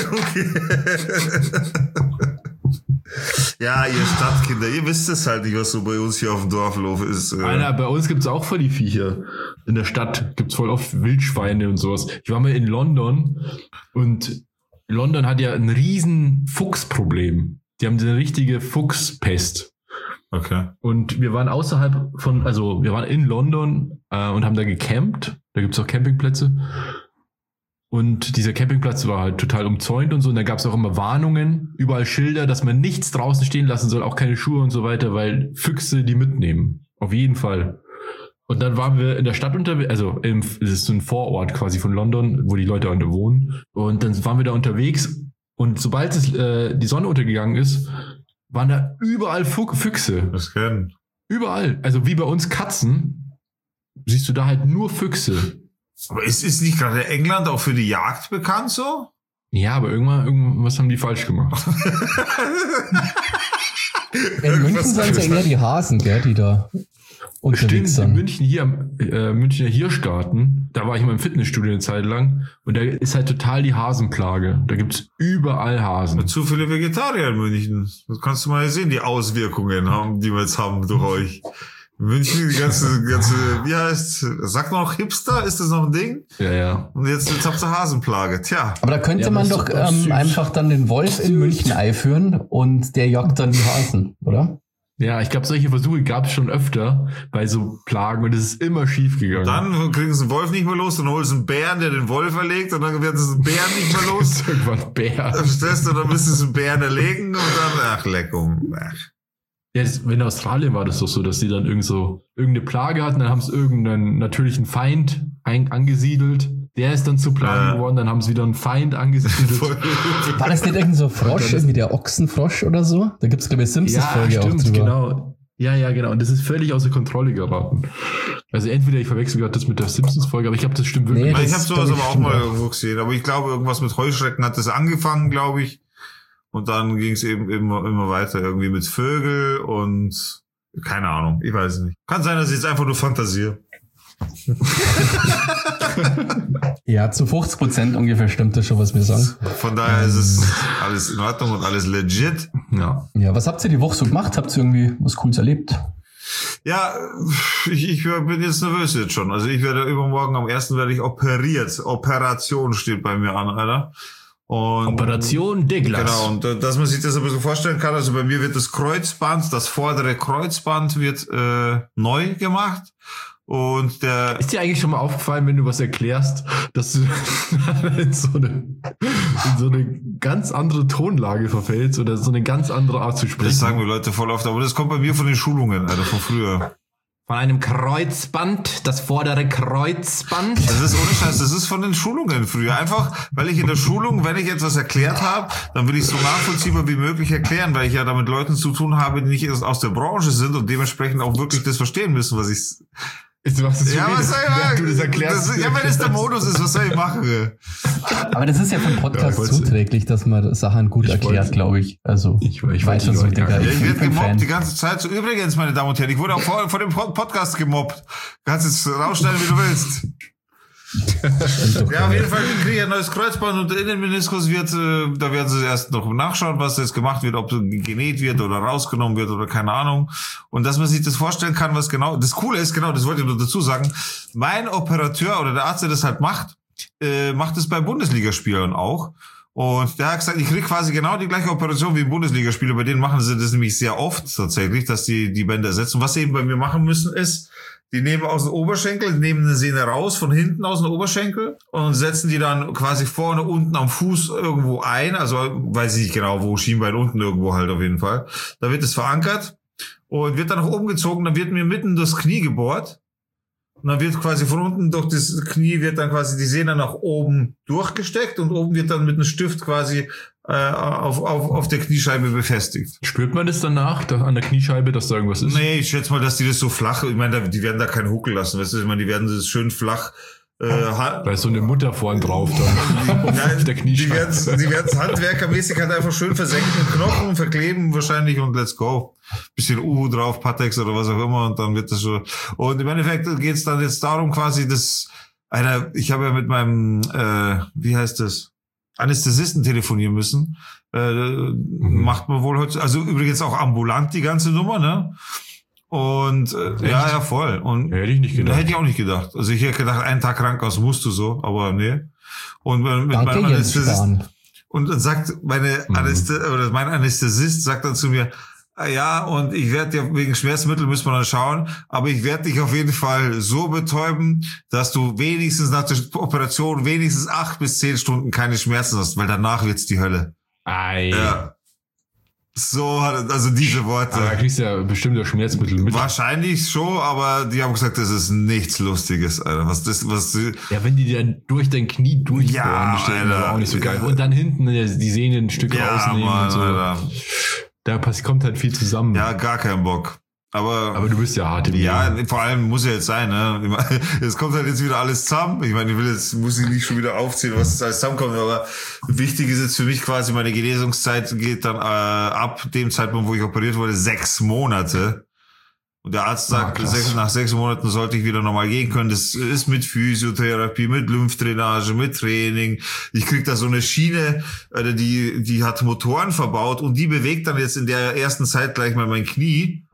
[SPEAKER 2] Ja, ihr Stadtkinder, ihr wisst es halt nicht, was so bei uns hier auf dem Dorflauf ist.
[SPEAKER 1] Alter, bei uns gibt's auch voll die Viecher. In der Stadt gibt's voll oft Wildschweine und sowas. Ich war mal in London und London hat ja ein riesen Fuchsproblem. Die haben eine richtige Fuchspest.
[SPEAKER 2] Okay.
[SPEAKER 1] Und wir waren wir waren in London und haben da gecampt. Da gibt's auch Campingplätze. Und dieser Campingplatz war halt total umzäunt und so. Und da gab es auch immer Warnungen, überall Schilder, dass man nichts draußen stehen lassen soll, auch keine Schuhe und so weiter, weil Füchse die mitnehmen. Auf jeden Fall. Und dann waren wir in der Stadt unterwegs, also es ist so ein Vorort quasi von London, wo die Leute unten wohnen. Und dann waren wir da unterwegs und sobald die Sonne untergegangen ist, waren da überall Füchse.
[SPEAKER 2] Das kennen.
[SPEAKER 1] Überall. Also wie bei uns Katzen, siehst du da halt nur Füchse.
[SPEAKER 2] Aber ist nicht gerade England auch für die Jagd bekannt so?
[SPEAKER 1] Ja, aber irgendwas haben die falsch gemacht.
[SPEAKER 3] In München sind es ja eher die Hasen, gell, die da unterwegs
[SPEAKER 1] Stimmt, in
[SPEAKER 3] sind.
[SPEAKER 1] München hier am Münchner Hirschgarten, da war ich mal im Fitnessstudio eine Zeit lang und da ist halt total die Hasenplage. Da gibt's überall Hasen.
[SPEAKER 2] Zu viele Vegetarier in München. Das kannst du mal sehen, die Auswirkungen haben, die wir jetzt haben durch euch. München, die ganze, wie heißt, sag noch Hipster, ist das noch ein Ding?
[SPEAKER 1] Ja.
[SPEAKER 2] Und jetzt habt ihr Hasenplage, tja.
[SPEAKER 3] Aber da könnte man doch einfach dann den Wolf in München einführen und der jagt dann die Hasen, oder?
[SPEAKER 1] Ja, ich glaube, solche Versuche gab es schon öfter bei so Plagen und es ist immer schief gegangen.
[SPEAKER 2] Dann kriegen sie den Wolf nicht mehr los, dann holst du einen Bären, der den Wolf erlegt und dann werden sie den Bären nicht mehr los.
[SPEAKER 1] Irgendwann Bär.
[SPEAKER 2] Dann stellst du, dann müssen sie einen Bären erlegen und dann, ach, Leckung.
[SPEAKER 1] Ja, in Australien war das doch so, dass sie dann irgendeine Plage hatten, dann haben sie irgendeinen natürlichen Feind angesiedelt. Der ist dann zu Plagen geworden, dann haben sie wieder einen Feind angesiedelt.
[SPEAKER 3] War das nicht irgend so Frosch, irgendwie der Ochsenfrosch oder so? Da gibt's glaube ich Simpsons-Folge auch drüber.
[SPEAKER 1] Genau. Ja, genau. Und das ist völlig außer Kontrolle geraten. Also entweder ich verwechsel gerade das mit der Simpsons-Folge, aber ich glaube, das stimmt wirklich.
[SPEAKER 2] Nee, ich habe sowas aber auch mal irgendwo gesehen. Aber ich glaube, irgendwas mit Heuschrecken hat das angefangen, glaube ich. Und dann ging es eben immer weiter irgendwie mit Vögel und keine Ahnung, ich weiß es nicht. Kann sein, dass ich jetzt einfach nur fantasiere.
[SPEAKER 3] Ja, zu 50% ungefähr stimmt das schon, was wir sagen.
[SPEAKER 2] Von daher ist es alles in Ordnung und alles legit.
[SPEAKER 3] Ja, was habt ihr die Woche so gemacht? Habt ihr irgendwie was Cooles erlebt?
[SPEAKER 2] Ja, ich bin jetzt nervös jetzt schon. Also ich werde übermorgen am 1. werde ich operiert. Operation steht bei mir an, Alter. Und
[SPEAKER 1] Operation Douglas.
[SPEAKER 2] Genau, und dass man sich das ein bisschen vorstellen kann, also bei mir wird das Kreuzband, das vordere Kreuzband wird neu gemacht. Und
[SPEAKER 1] ist dir eigentlich schon mal aufgefallen, wenn du was erklärst, dass du in so eine ganz andere Tonlage verfällst oder so eine ganz andere Art zu sprechen?
[SPEAKER 2] Das sagen wir Leute voll oft, aber das kommt bei mir von den Schulungen, Alter, von früher.
[SPEAKER 1] Von einem Kreuzband, das vordere Kreuzband.
[SPEAKER 2] Das ist ohne Scheiß, das ist von den Schulungen früher. Einfach, weil ich in der Schulung, wenn ich etwas erklärt habe, dann will ich es so nachvollziehbar wie möglich erklären, weil ich ja da mit Leuten zu tun habe, die nicht aus der Branche sind und dementsprechend auch wirklich das verstehen müssen, was ich...
[SPEAKER 1] Was soll ich machen? Du das erklärst.
[SPEAKER 2] Wenn das der Modus ist, was soll ich machen?
[SPEAKER 3] Aber das ist ja vom Podcast zuträglich, dass man Sachen gut erklärt, glaube ich. Also, ich weiß schon so. Ich
[SPEAKER 2] werde gemobbt die ganze Zeit. So, übrigens, meine Damen und Herren, ich wurde auch vor dem Podcast gemobbt. Kannst jetzt rausschneiden, wie du willst. Ja, auf jeden Fall kriege ich ein neues Kreuzband und der Innenmeniskus da werden sie erst noch nachschauen, was jetzt gemacht wird, ob genäht wird oder rausgenommen wird oder keine Ahnung. Und dass man sich das vorstellen kann, was genau, das Coole ist, genau, das wollte ich nur dazu sagen, mein Operateur oder der Arzt, der das halt macht es bei Bundesligaspielern auch. Und der hat gesagt, ich kriege quasi genau die gleiche Operation wie ein Bundesligaspieler. Bei denen machen sie das nämlich sehr oft tatsächlich, dass die Bänder ersetzen. Und was sie eben bei mir machen müssen ist, die nehmen aus dem Oberschenkel, nehmen eine Sehne raus, von hinten aus dem Oberschenkel und setzen die dann quasi vorne unten am Fuß irgendwo ein. Also weiß ich nicht genau, wo, Schienbein unten irgendwo halt auf jeden Fall. Da wird es verankert und wird dann nach oben gezogen. Dann wird mir mitten das Knie gebohrt. Und dann wird quasi von unten durch das Knie wird dann quasi die Sehne nach oben durchgesteckt und oben wird dann mit einem Stift quasi auf der Kniescheibe befestigt.
[SPEAKER 1] Spürt man das danach an der Kniescheibe, dass da irgendwas ist?
[SPEAKER 2] Nee, ich schätze mal, dass die das so flach, ich meine, die werden da keinen Huckel lassen, weißt du, ich meine, die werden das schön flach
[SPEAKER 1] da ist so eine Mutter vorn drauf dann auf der Kniescheibe.
[SPEAKER 2] Die werden es handwerkermäßig halt einfach schön versenken mit Knochen, verkleben wahrscheinlich und let's go. Bisschen Uhu drauf, Patex oder was auch immer und dann wird das schon. Und im Endeffekt geht es dann jetzt darum quasi, ich habe ja mit meinem, wie heißt das? Anästhesisten telefonieren müssen. Macht man wohl heute, also übrigens auch ambulant die ganze Nummer, ne? Und ja, voll. Und
[SPEAKER 1] hätte ich nicht gedacht.
[SPEAKER 2] Hätte ich auch nicht gedacht. Also ich hätte gedacht, einen Tag Krankenhaus musst du so, aber nee. Und mit meinem Anästhesisten und dann sagt mein Anästhesist sagt dann zu mir, ja, und ich werde ja wegen Schmerzmittel müssen wir dann schauen, aber ich werde dich auf jeden Fall so betäuben, dass du wenigstens nach der Operation 8 bis 10 Stunden keine Schmerzen hast, weil danach wird's die Hölle.
[SPEAKER 1] Ei.
[SPEAKER 2] Ja. So, also diese Worte.
[SPEAKER 1] Aber da kriegst du ja bestimmt auch Schmerzmittel mit.
[SPEAKER 2] Wahrscheinlich schon, aber die haben gesagt, das ist nichts Lustiges, Alter.
[SPEAKER 1] Ja, wenn die dann durch dein Knie durchbohren, das ist auch nicht so geil. Und dann hinten die Sehnen ein Stück rausnehmen Mann, und so. Alter. Da kommt halt viel zusammen.
[SPEAKER 2] Ja, gar keinen Bock. Aber
[SPEAKER 1] du bist ja hart im
[SPEAKER 2] Ja, vor allem muss ja jetzt sein, ne? Es kommt halt jetzt wieder alles zusammen. Ich meine, muss ich nicht schon wieder aufzählen, was alles zusammenkommt, aber wichtig ist jetzt für mich quasi, meine Genesungszeit geht dann ab dem Zeitpunkt, wo ich operiert wurde, 6 Monate. Und der Arzt sagt, nach 6 Monaten sollte ich wieder normal gehen können. Das ist mit Physiotherapie, mit Lymphdrainage, mit Training. Ich krieg da so eine Schiene, die hat Motoren verbaut und die bewegt dann jetzt in der ersten Zeit gleich mal mein Knie.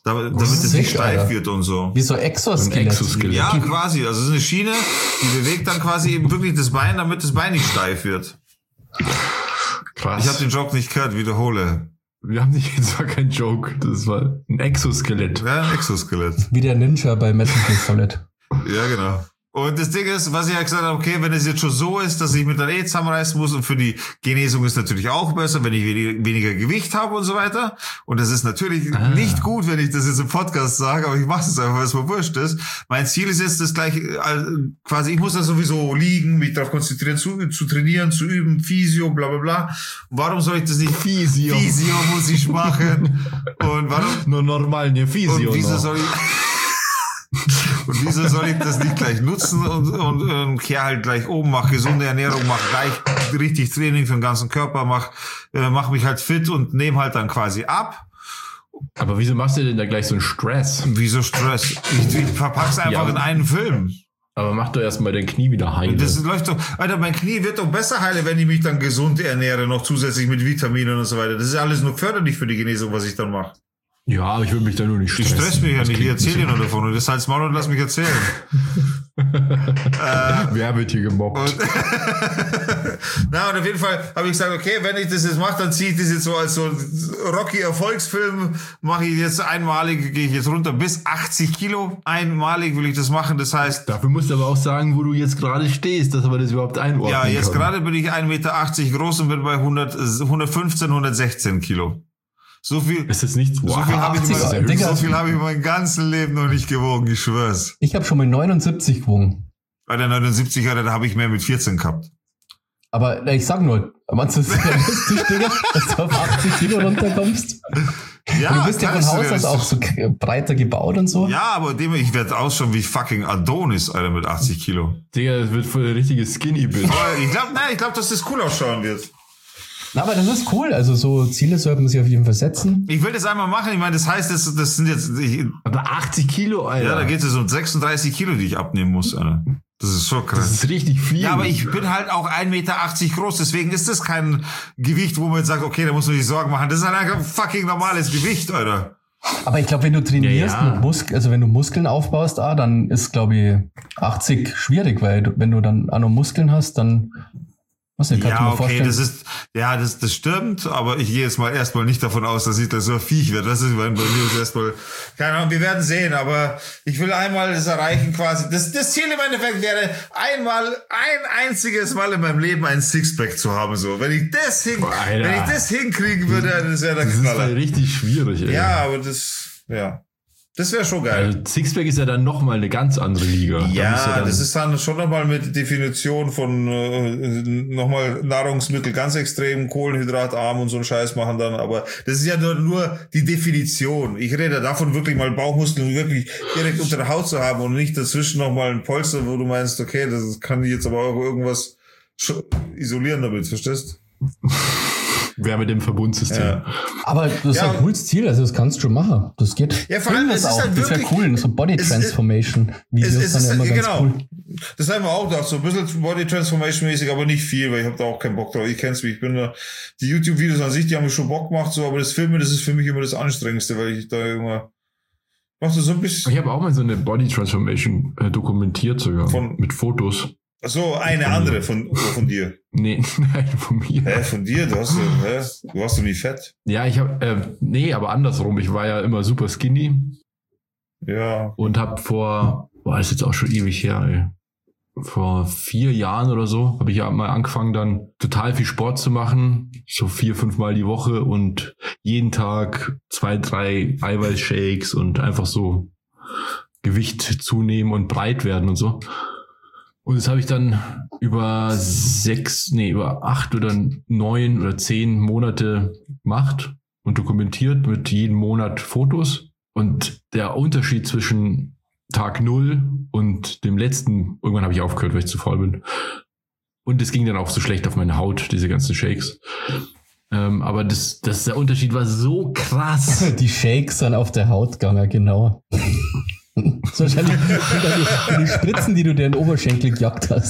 [SPEAKER 2] damit es nicht steif wird und so.
[SPEAKER 3] Wie so Exoskelett.
[SPEAKER 2] Ja, quasi. Also es ist eine Schiene, die bewegt dann quasi eben wirklich das Bein, damit das Bein nicht steif wird.
[SPEAKER 1] Krass.
[SPEAKER 2] Ich habe den Joke nicht gehört, wiederhole.
[SPEAKER 1] Wir haben nicht, das war kein Joke, das war ein Exoskelett.
[SPEAKER 2] Ja, ein Exoskelett.
[SPEAKER 3] Wie der Ninja bei Metal Gear Solid.
[SPEAKER 2] Ja, genau. Und das Ding ist, was ich ja gesagt habe, okay, wenn es jetzt schon so ist, dass ich mit der zusammenreißen muss und für die Genesung ist natürlich auch besser, wenn ich weniger Gewicht habe und so weiter. Und das ist natürlich nicht gut, wenn ich das jetzt im Podcast sage, aber ich mache es einfach, weil es mir wurscht ist. Mein Ziel ist jetzt das gleiche, quasi, ich muss da sowieso liegen, mich darauf konzentrieren, zu trainieren, zu üben, Physio, bla bla bla. Warum soll ich das nicht?
[SPEAKER 1] Physio
[SPEAKER 2] muss ich machen. Und warum?
[SPEAKER 1] Nur normal, ne Physio.
[SPEAKER 2] Und wieso soll ich... Und wieso soll ich das nicht gleich nutzen und kehr halt gleich oben, mach gesunde Ernährung, mach gleich richtig Training für den ganzen Körper, mach mich halt fit und nehme halt dann quasi ab.
[SPEAKER 1] Aber wieso machst du denn da gleich so einen Stress?
[SPEAKER 2] Wieso Stress? Ich verpack's einfach in einen Film.
[SPEAKER 1] Aber mach doch erstmal dein Knie wieder heile.
[SPEAKER 2] Das läuft doch, Alter, mein Knie wird doch besser heile, wenn ich mich dann gesund ernähre, noch zusätzlich mit Vitaminen und so weiter. Das ist alles nur förderlich für die Genesung, was ich dann mache.
[SPEAKER 1] Ja, aber ich würde mich da nur nicht stressen.
[SPEAKER 2] Ich stress mich ja nicht, ich erzähle dir nur davon. Und das halt's Maul und lass mich erzählen.
[SPEAKER 1] Wer wird hier gemobbt?
[SPEAKER 2] Und auf jeden Fall habe ich gesagt, okay, wenn ich das jetzt mache, dann ziehe ich das jetzt so als so Rocky-Erfolgsfilm, mache ich jetzt einmalig, gehe ich jetzt runter bis 80 Kilo. Einmalig will ich das machen, das heißt...
[SPEAKER 1] Dafür musst du aber auch sagen, wo du jetzt gerade stehst, dass wir das überhaupt einordnen
[SPEAKER 2] Ja, jetzt
[SPEAKER 1] können.
[SPEAKER 2] gerade bin ich 1,80 Meter groß und bin bei 115, 116 Kilo. So viel.
[SPEAKER 1] Ist das nicht?
[SPEAKER 2] So viel habe ich mein ganzes Leben noch nicht gewogen, ich schwör's.
[SPEAKER 3] Ich habe schon mal 79 gewogen.
[SPEAKER 2] Bei der 79er, da habe ich mehr mit 14 gehabt.
[SPEAKER 3] Aber ich sag nur, meinst du, das ist realistisch, Digga, dass du auf 80 Kilo runterkommst?
[SPEAKER 2] Ja,
[SPEAKER 3] du bist ja von Haus aus auch so breiter gebaut und so.
[SPEAKER 2] Ja, aber ich werde ausschauen wie fucking Adonis, Alter, mit 80 Kilo.
[SPEAKER 1] Digga, das wird voll der richtige Skinny-Bitch.
[SPEAKER 2] Ich glaube, dass das cool ausschauen wird.
[SPEAKER 3] Na, aber das ist cool. Also so Ziele sollte man sich auf jeden Fall setzen.
[SPEAKER 2] Ich will das einmal machen. Ich meine, das heißt, das sind jetzt...
[SPEAKER 1] Aber 80 Kilo, Alter.
[SPEAKER 2] Ja, da geht es um 36 Kilo, die ich abnehmen muss, Alter. Das ist so krass.
[SPEAKER 1] Das ist richtig viel.
[SPEAKER 2] Ja, aber ich bin halt auch 1,80 Meter groß. Deswegen ist das kein Gewicht, wo man jetzt sagt, okay, da muss man sich Sorgen machen. Das ist halt ein fucking normales Gewicht, Alter.
[SPEAKER 3] Aber ich glaube, wenn du trainierst, also wenn du Muskeln aufbaust, dann ist, glaube ich, 80 schwierig, weil wenn du dann auch noch Muskeln hast, dann... Was denn,
[SPEAKER 2] ja, okay, das stimmt, aber ich gehe jetzt mal erstmal nicht davon aus, dass ich da so ein Viech werde. Das ist bei mir ist erstmal, keine Ahnung, wir werden sehen, aber ich will einmal das erreichen quasi. Das Ziel im Endeffekt wäre, ein einziges Mal in meinem Leben ein Sixpack zu haben, so. Wenn ich das hinkriegen würde, das wäre der Knaller.
[SPEAKER 1] Das ist halt richtig schwierig, ey.
[SPEAKER 2] Ja, aber das wäre schon geil.
[SPEAKER 1] Also Sixpack ist ja dann nochmal eine ganz andere Liga.
[SPEAKER 2] Ja, das ist dann schon nochmal mit Definition von nochmal Nahrungsmittel ganz extrem kohlenhydratarm und so einen Scheiß machen dann, aber das ist ja nur die Definition. Ich rede davon, wirklich mal Bauchmuskeln wirklich direkt unter der Haut zu haben und nicht dazwischen nochmal ein Polster, wo du meinst, okay, das kann ich jetzt aber auch irgendwas isolieren damit, verstehst?
[SPEAKER 1] Wer mit dem Verbundsystem.
[SPEAKER 2] Ja.
[SPEAKER 3] Aber das ist ein cooles Ziel, also das kannst du schon machen. Das geht.
[SPEAKER 2] Ja, vor allem,
[SPEAKER 3] das ist halt wirklich, das wäre cool, so Body Transformation Videos dann immer ganz cool.
[SPEAKER 2] Das haben wir auch gedacht, so ein bisschen Body Transformation mäßig, aber nicht viel, weil ich habe da auch keinen Bock drauf. Ich kenn's, wie ich bin da. Die YouTube-Videos an sich, die haben mir schon Bock gemacht, so, aber das Filmen, das ist für mich immer das Anstrengendste, weil ich da immer machst du so ein bisschen.
[SPEAKER 1] Ich habe auch mal so eine Body Transformation dokumentiert sogar mit Fotos.
[SPEAKER 2] Ach so, eine andere von dir.
[SPEAKER 1] Nee, nein, von mir.
[SPEAKER 2] Von dir? Du warst doch nie fett.
[SPEAKER 1] Ja, ich habe, aber andersrum. Ich war ja immer super skinny.
[SPEAKER 2] Ja. Und
[SPEAKER 1] habe ist jetzt auch schon ewig her, ey. Vor 4 Jahren oder so habe ich ja mal angefangen, dann total viel Sport zu machen. So 4-5 Mal die Woche und jeden Tag 2-3 Eiweißshakes und einfach so Gewicht zunehmen und breit werden und so. Und das habe ich dann über 8 oder 9 oder 10 Monate gemacht und dokumentiert mit jedem Monat Fotos. Und der Unterschied zwischen Tag 0 und dem letzten, irgendwann habe ich aufgehört, weil ich zu faul bin. Und es ging dann auch so schlecht auf meine Haut, diese ganzen Shakes. Aber der Unterschied war so krass.
[SPEAKER 3] Die Shakes dann auf der Haut gegangen, genau. Das ist wahrscheinlich die Spritzen, die du dir in den Oberschenkel gejagt hast.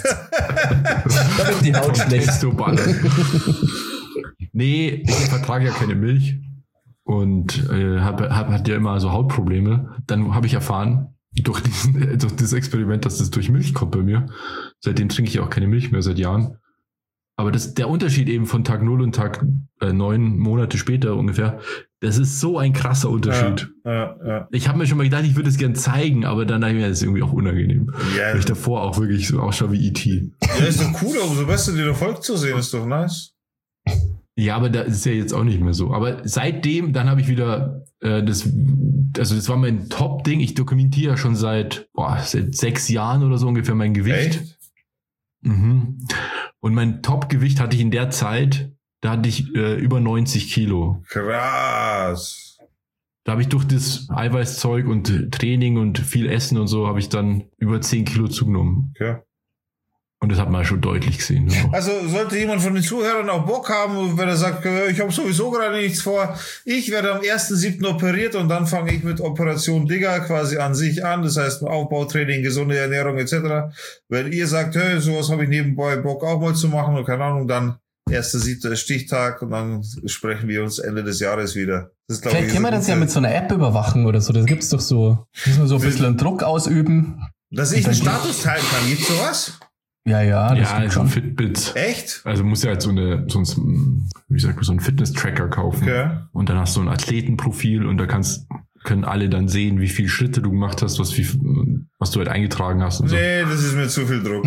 [SPEAKER 3] Da wird die Haut schlecht.
[SPEAKER 1] Nee, ich vertrage ja keine Milch. und hat ja immer so Hautprobleme. Dann habe ich erfahren, durch das Experiment, dass das durch Milch kommt bei mir. Seitdem trinke ich auch keine Milch mehr seit Jahren. Aber der Unterschied eben von Tag 0 und Tag 9 Monate später ungefähr, das ist so ein krasser Unterschied.
[SPEAKER 2] Ja.
[SPEAKER 1] Ich habe mir schon mal gedacht, ich würde es gern zeigen, aber dann dachte ich mir, das ist irgendwie auch unangenehm. Ja. Weil ich davor auch wirklich so ausschaue wie E.T.
[SPEAKER 2] Ja, ist doch cool, umso besser den Erfolg zu sehen, ist doch nice.
[SPEAKER 1] Ja, aber da ist es ja jetzt auch nicht mehr so. Aber seitdem, dann habe ich wieder das war mein Top-Ding. Ich dokumentiere ja schon seit 6 Jahren oder so ungefähr mein Gewicht.
[SPEAKER 2] Echt?
[SPEAKER 1] Mhm. Und mein Top-Gewicht hatte ich in der Zeit, da hatte ich über 90 Kilo.
[SPEAKER 2] Krass.
[SPEAKER 1] Da habe ich durch das Eiweißzeug und Training und viel Essen und so, habe ich dann über 10 Kilo zugenommen.
[SPEAKER 2] Okay.
[SPEAKER 1] Und das hat man schon deutlich gesehen. Ja.
[SPEAKER 2] Also sollte jemand von den Zuhörern auch Bock haben, wenn er sagt, ich habe sowieso gerade nichts vor, ich werde am 1.7. operiert und dann fange ich mit Operation Digger quasi an sich an, das heißt Aufbautraining, gesunde Ernährung etc. Wenn ihr sagt, hey, sowas habe ich nebenbei Bock auch mal zu machen und keine Ahnung, dann 1.7. Stichtag und dann sprechen wir uns Ende des Jahres wieder. Das ist,
[SPEAKER 3] vielleicht können wir das ja mit so einer App überwachen oder so, das gibt's doch so, müssen wir so ein bisschen Druck ausüben.
[SPEAKER 2] Dass ich den Status teilen kann, gibt's sowas?
[SPEAKER 3] Ja, das
[SPEAKER 1] gibt schon. Fitbit.
[SPEAKER 2] Echt?
[SPEAKER 1] Also musst du halt so ein Fitness-Tracker kaufen. Okay. Und dann hast du ein Athletenprofil und da können alle dann sehen, wie viele Schritte du gemacht hast, was du halt eingetragen hast und so.
[SPEAKER 2] Nee, das ist mir zu viel Druck.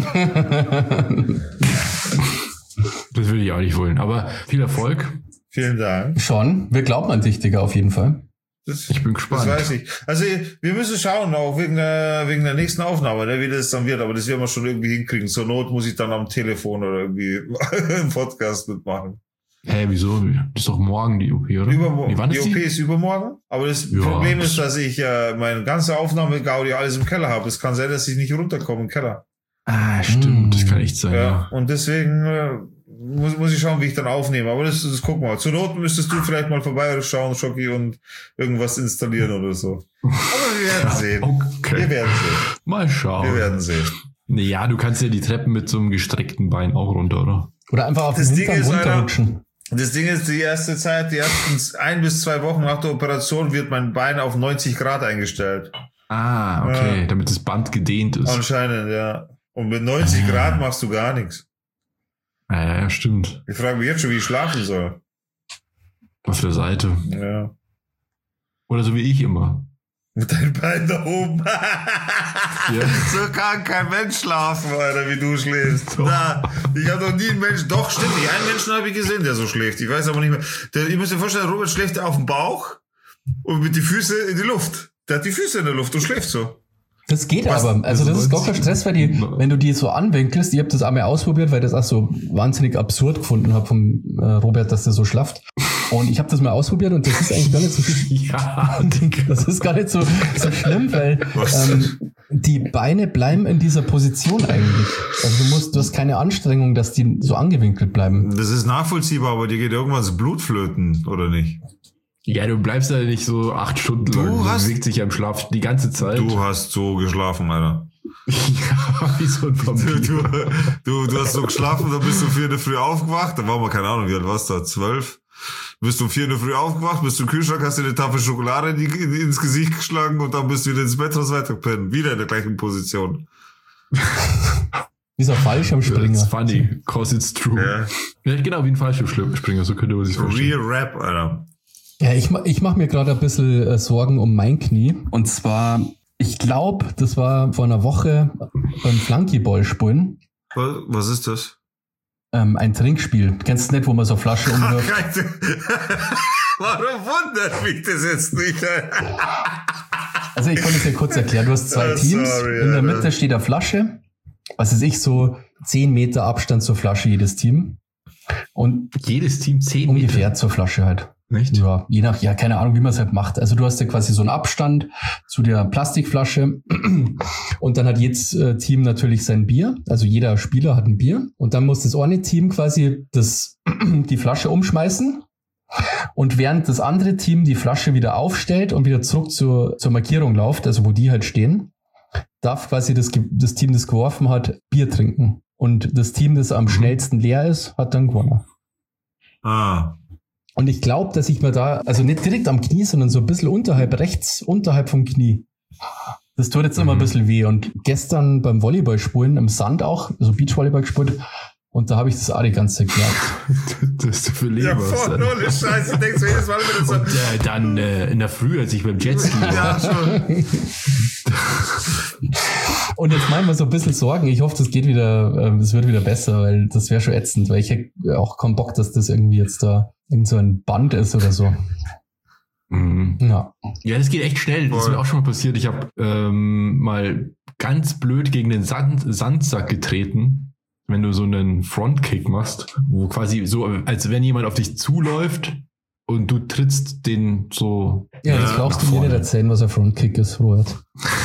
[SPEAKER 1] Das würde ich auch nicht wollen. Aber viel Erfolg.
[SPEAKER 2] Vielen Dank.
[SPEAKER 3] Schon. Wir glauben an dich, Digga, auf jeden Fall.
[SPEAKER 1] Ich bin gespannt.
[SPEAKER 2] Das weiß ich. Also wir müssen schauen, auch wegen der nächsten Aufnahme, wie das dann wird. Aber das werden wir schon irgendwie hinkriegen. Zur Not muss ich dann am Telefon oder irgendwie im Podcast mitmachen.
[SPEAKER 1] Wieso? Das ist doch morgen die OP, oder?
[SPEAKER 2] Übermorgen. Die OP ist übermorgen. Aber das Problem ist, dass ich meine ganze Aufnahme-Gaudi alles im Keller habe. Es kann sein, dass ich nicht runterkomme im Keller.
[SPEAKER 1] Ah, stimmt. Das kann echt sein, ja.
[SPEAKER 2] Und deswegen muss ich schauen, wie ich dann aufnehme. Aber das gucken wir mal. Zur Not müsstest du vielleicht mal vorbeischauen, Schocki, und irgendwas installieren oder so. Aber wir werden sehen.
[SPEAKER 1] Okay.
[SPEAKER 2] Wir werden sehen.
[SPEAKER 1] Mal schauen.
[SPEAKER 2] Wir werden sehen.
[SPEAKER 1] Ja, du kannst ja die Treppen mit so einem gestreckten Bein auch runter, oder?
[SPEAKER 3] Oder einfach auf den Hintern runterrutschen.
[SPEAKER 2] Das Ding ist, die ersten 1 bis 2 Wochen nach der Operation wird mein Bein auf 90 Grad eingestellt.
[SPEAKER 1] Ah, okay. Damit das Band gedehnt ist.
[SPEAKER 2] Anscheinend, ja. Und mit 90 Grad machst du gar nichts.
[SPEAKER 1] Ja, stimmt.
[SPEAKER 2] Ich frage mich jetzt schon, wie ich schlafen soll.
[SPEAKER 1] Auf der Seite.
[SPEAKER 2] Ja.
[SPEAKER 1] Oder so wie ich immer.
[SPEAKER 2] Mit deinem Bein da oben. Ja. So kann kein Mensch schlafen, Alter, wie du schläfst. Na, ich habe noch nie einen Menschen, doch, stimmt nicht. Einen Menschen habe ich gesehen, der so schläft. Ich weiß aber nicht mehr. Ich muss dir vorstellen, Robert schläft auf dem Bauch und mit die Füße in die Luft. Der hat die Füße in der Luft und schläft so.
[SPEAKER 3] Das geht aber. Also das ist gar kein Stress, weil wenn du die so anwinkelst, ich habe das einmal ausprobiert, weil ich das auch so wahnsinnig absurd gefunden habe vom Robert, dass der so schlaft. Und ich habe das mal ausprobiert und das ist eigentlich gar nicht so
[SPEAKER 1] ja,
[SPEAKER 3] das ist gar nicht so schlimm, weil die Beine bleiben in dieser Position eigentlich. Also du hast keine Anstrengung, dass die so angewinkelt bleiben.
[SPEAKER 2] Das ist nachvollziehbar, aber dir geht irgendwann das Blut flöten, oder nicht?
[SPEAKER 1] Ja, du bleibst ja nicht so 8 Stunden lang. Du bewegt sich ja im Schlaf die ganze Zeit.
[SPEAKER 2] Du hast so geschlafen, Alter.
[SPEAKER 1] Ja, wie so ein Vampir.
[SPEAKER 2] Du hast so geschlafen, dann bist du 4 in der Früh aufgewacht. Da waren wir, keine Ahnung, wie alt warst du da? 12? Bist du 4 in der Früh aufgewacht, bist du im Kühlschrank, hast dir eine Tafel Schokolade ins Gesicht geschlagen und dann bist du wieder ins Bett raus weitergepennt. Wieder in der gleichen Position.
[SPEAKER 3] Dieser Fallschirmspringer.
[SPEAKER 1] It's funny, cause it's true. Ja, genau, wie ein Fallschirmspringer, so könnte man sich vorstellen.
[SPEAKER 2] Real Rap, Alter.
[SPEAKER 3] Ja, ich mach mir gerade ein bisschen Sorgen um mein Knie. Und zwar, ich glaube, das war vor einer Woche beim Flunkyball spielen.
[SPEAKER 2] Was ist das?
[SPEAKER 3] Ein Trinkspiel. Du kennst es nicht, wo man so Flasche umwirft?
[SPEAKER 2] Warum wundert mich das jetzt nicht?
[SPEAKER 3] Also ich kann es dir kurz erklären. Du hast 2 Teams. In der Mitte steht eine Flasche. Was weiß ich, so 10 Meter Abstand zur Flasche jedes Team. Und
[SPEAKER 1] jedes Team 10 Meter?
[SPEAKER 3] Ungefähr zur Flasche halt.
[SPEAKER 1] Nicht?
[SPEAKER 3] Ja, je nach, keine Ahnung, wie man es halt macht. Also du hast ja quasi so einen Abstand zu der Plastikflasche und dann hat jedes Team natürlich sein Bier. Also jeder Spieler hat ein Bier und dann muss das eine Team quasi die Flasche umschmeißen und während das andere Team die Flasche wieder aufstellt und wieder zurück zur Markierung läuft, also wo die halt stehen, darf quasi das Team, das geworfen hat, Bier trinken. Und das Team, das am schnellsten leer ist, hat dann gewonnen.
[SPEAKER 2] Ah.
[SPEAKER 3] Und ich glaube, dass ich mir da, also nicht direkt am Knie, sondern so ein bisschen rechts unterhalb vom Knie. Das tut jetzt immer ein bisschen weh. Und gestern beim Volleyballspielen im Sand auch, also Beachvolleyball gespielt, und da habe ich das auch die ganze Zeit gemerkt.
[SPEAKER 1] Das ist so viel Leber.
[SPEAKER 2] Ja, voll, ohne Scheiße. Denkst du jedes Mal wieder so.
[SPEAKER 1] Und dann in der Früh, als ich beim Jetski war.
[SPEAKER 2] Ja, schon.
[SPEAKER 3] Und jetzt machen wir so ein bisschen Sorgen. Ich hoffe, das geht wieder, es wird wieder besser, weil das wäre schon ätzend, weil ich hätte auch keinen Bock, dass das irgendwie jetzt da irgend so ein Band ist oder so.
[SPEAKER 1] Mhm.
[SPEAKER 3] Ja.
[SPEAKER 1] Ja, das geht echt schnell. Das ist mir auch schon mal passiert. Ich habe mal ganz blöd gegen den Sandsack getreten. Wenn du so einen Frontkick machst, wo quasi so, als wenn jemand auf dich zuläuft und du trittst den so.
[SPEAKER 3] Ja, das brauchst du mir nicht erzählen, was ein Frontkick ist, Robert.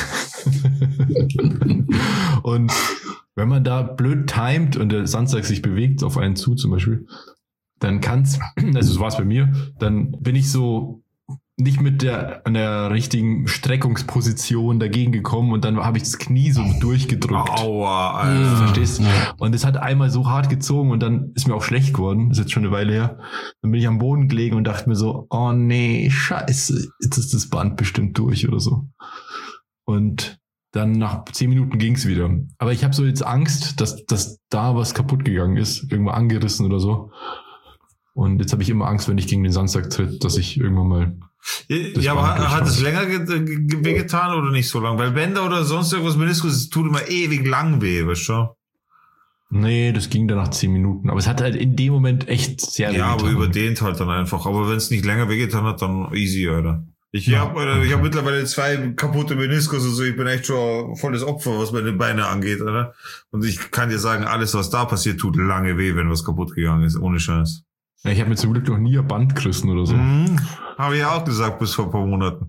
[SPEAKER 1] Und wenn man da blöd timet und der Sandsack sich bewegt auf einen zu zum Beispiel, dann kann's, also so war es bei mir, dann bin ich so nicht an der richtigen Streckungsposition dagegen gekommen und dann habe ich das Knie so durchgedrückt.
[SPEAKER 2] Aua, Alter.
[SPEAKER 1] Verstehst du? Und es hat einmal so hart gezogen und dann ist mir auch schlecht geworden. Das ist jetzt schon eine Weile her. Dann bin ich am Boden gelegen und dachte mir so, oh nee, scheiße, jetzt ist das Band bestimmt durch oder so. Und dann nach 10 Minuten ging's wieder. Aber ich habe so jetzt Angst, dass da was kaputt gegangen ist, irgendwo angerissen oder so. Und jetzt habe ich immer Angst, wenn ich gegen den Sandsack tritt, dass ich irgendwann mal...
[SPEAKER 2] Ja, aber hat es länger wehgetan oder nicht so lang? Weil Bänder oder sonst irgendwas Meniskus, es tut immer ewig lang weh, weißt du?
[SPEAKER 1] Nee, das ging dann nach 10 Minuten. Aber es hat halt in dem Moment echt sehr wehgetan.
[SPEAKER 2] Ja, aber überdehnt halt dann einfach. Aber wenn es nicht länger wehgetan hat, dann easy, Alter. Ich hab mittlerweile 2 kaputte Meniskus und so. Ich bin echt schon volles Opfer, was meine Beine angeht, Alter. Und ich kann dir sagen, alles, was da passiert, tut lange weh, wenn was kaputt gegangen ist. Ohne Scheiß.
[SPEAKER 1] Ja, ich habe mir zum Glück noch nie ein Band gerissen oder so.
[SPEAKER 2] Habe ich ja auch gesagt, bis vor ein paar Monaten.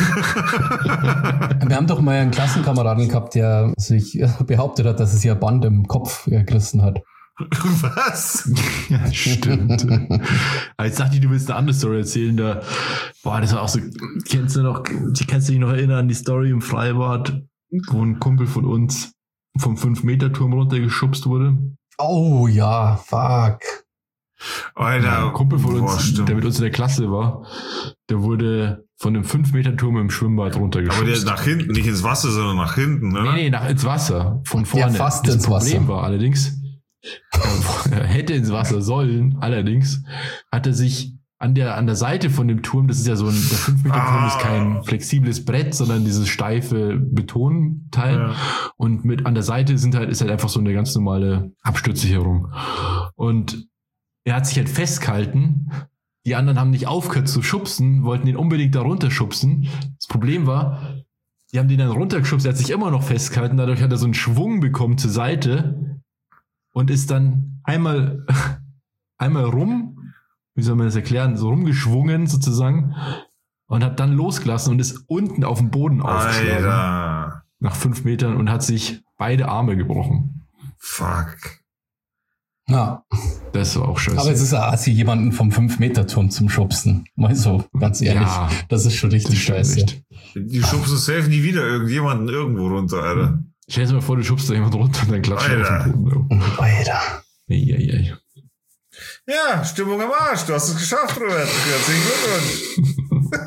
[SPEAKER 3] Wir haben doch mal einen Klassenkameraden gehabt, der sich behauptet hat, dass es ja ein Band im Kopf gerissen hat.
[SPEAKER 2] Was?
[SPEAKER 1] Ja, stimmt. Aber jetzt dachte ich, du willst eine andere Story erzählen. Das war auch so, kannst du dich noch erinnern an die Story im Freibad, wo ein Kumpel von uns vom 5-Meter-Turm runtergeschubst wurde?
[SPEAKER 3] Oh ja, fuck.
[SPEAKER 2] Alter,
[SPEAKER 1] ein Kumpel von uns, der mit uns in der Klasse war, der wurde von einem 5-Meter-Turm im Schwimmbad runtergeschubst.
[SPEAKER 2] Aber der nach hinten, nicht ins Wasser, sondern nach hinten, oder?
[SPEAKER 1] Nee, ins Wasser, von vorne.
[SPEAKER 3] Ja, fast
[SPEAKER 1] das
[SPEAKER 3] ins
[SPEAKER 1] Problem
[SPEAKER 3] Wasser.
[SPEAKER 1] war allerdings, er hätte ins Wasser sollen, allerdings hat er sich an der Seite von dem Turm, das ist ja so der 5-Meter-Turm ist kein flexibles Brett, sondern dieses steife Betonteil. Ja. Und an der Seite ist halt einfach so eine ganz normale Absturzsicherung. Und er hat sich halt festgehalten. Die anderen haben nicht aufgehört zu schubsen, wollten ihn unbedingt da runterschubsen. Das Problem war, die haben den dann runtergeschubst, er hat sich immer noch festgehalten, dadurch hat er so einen Schwung bekommen zur Seite und ist dann einmal rum, wie soll man das erklären, so rumgeschwungen sozusagen und hat dann losgelassen und ist unten auf dem Boden aufgeschlagen.
[SPEAKER 2] Alter.
[SPEAKER 1] Nach 5 Metern und hat sich beide Arme gebrochen.
[SPEAKER 2] Fuck.
[SPEAKER 3] Ja.
[SPEAKER 1] Das war auch scheiße.
[SPEAKER 3] Aber es ist ja assi, jemanden vom 5-Meter-Turm zum Schubsen. Mal so, ganz ehrlich. Ja, das ist schon richtig scheiße.
[SPEAKER 2] Die schubsen safe nie wieder irgendjemanden irgendwo runter, Alter.
[SPEAKER 1] Stell dir mal vor, du schubst da jemand runter und dann klatscht er auf den Boden.
[SPEAKER 3] Alter.
[SPEAKER 1] Ei.
[SPEAKER 2] Ja, Stimmung am Arsch. Du hast es geschafft, Robert. Herzlichen Glückwunsch.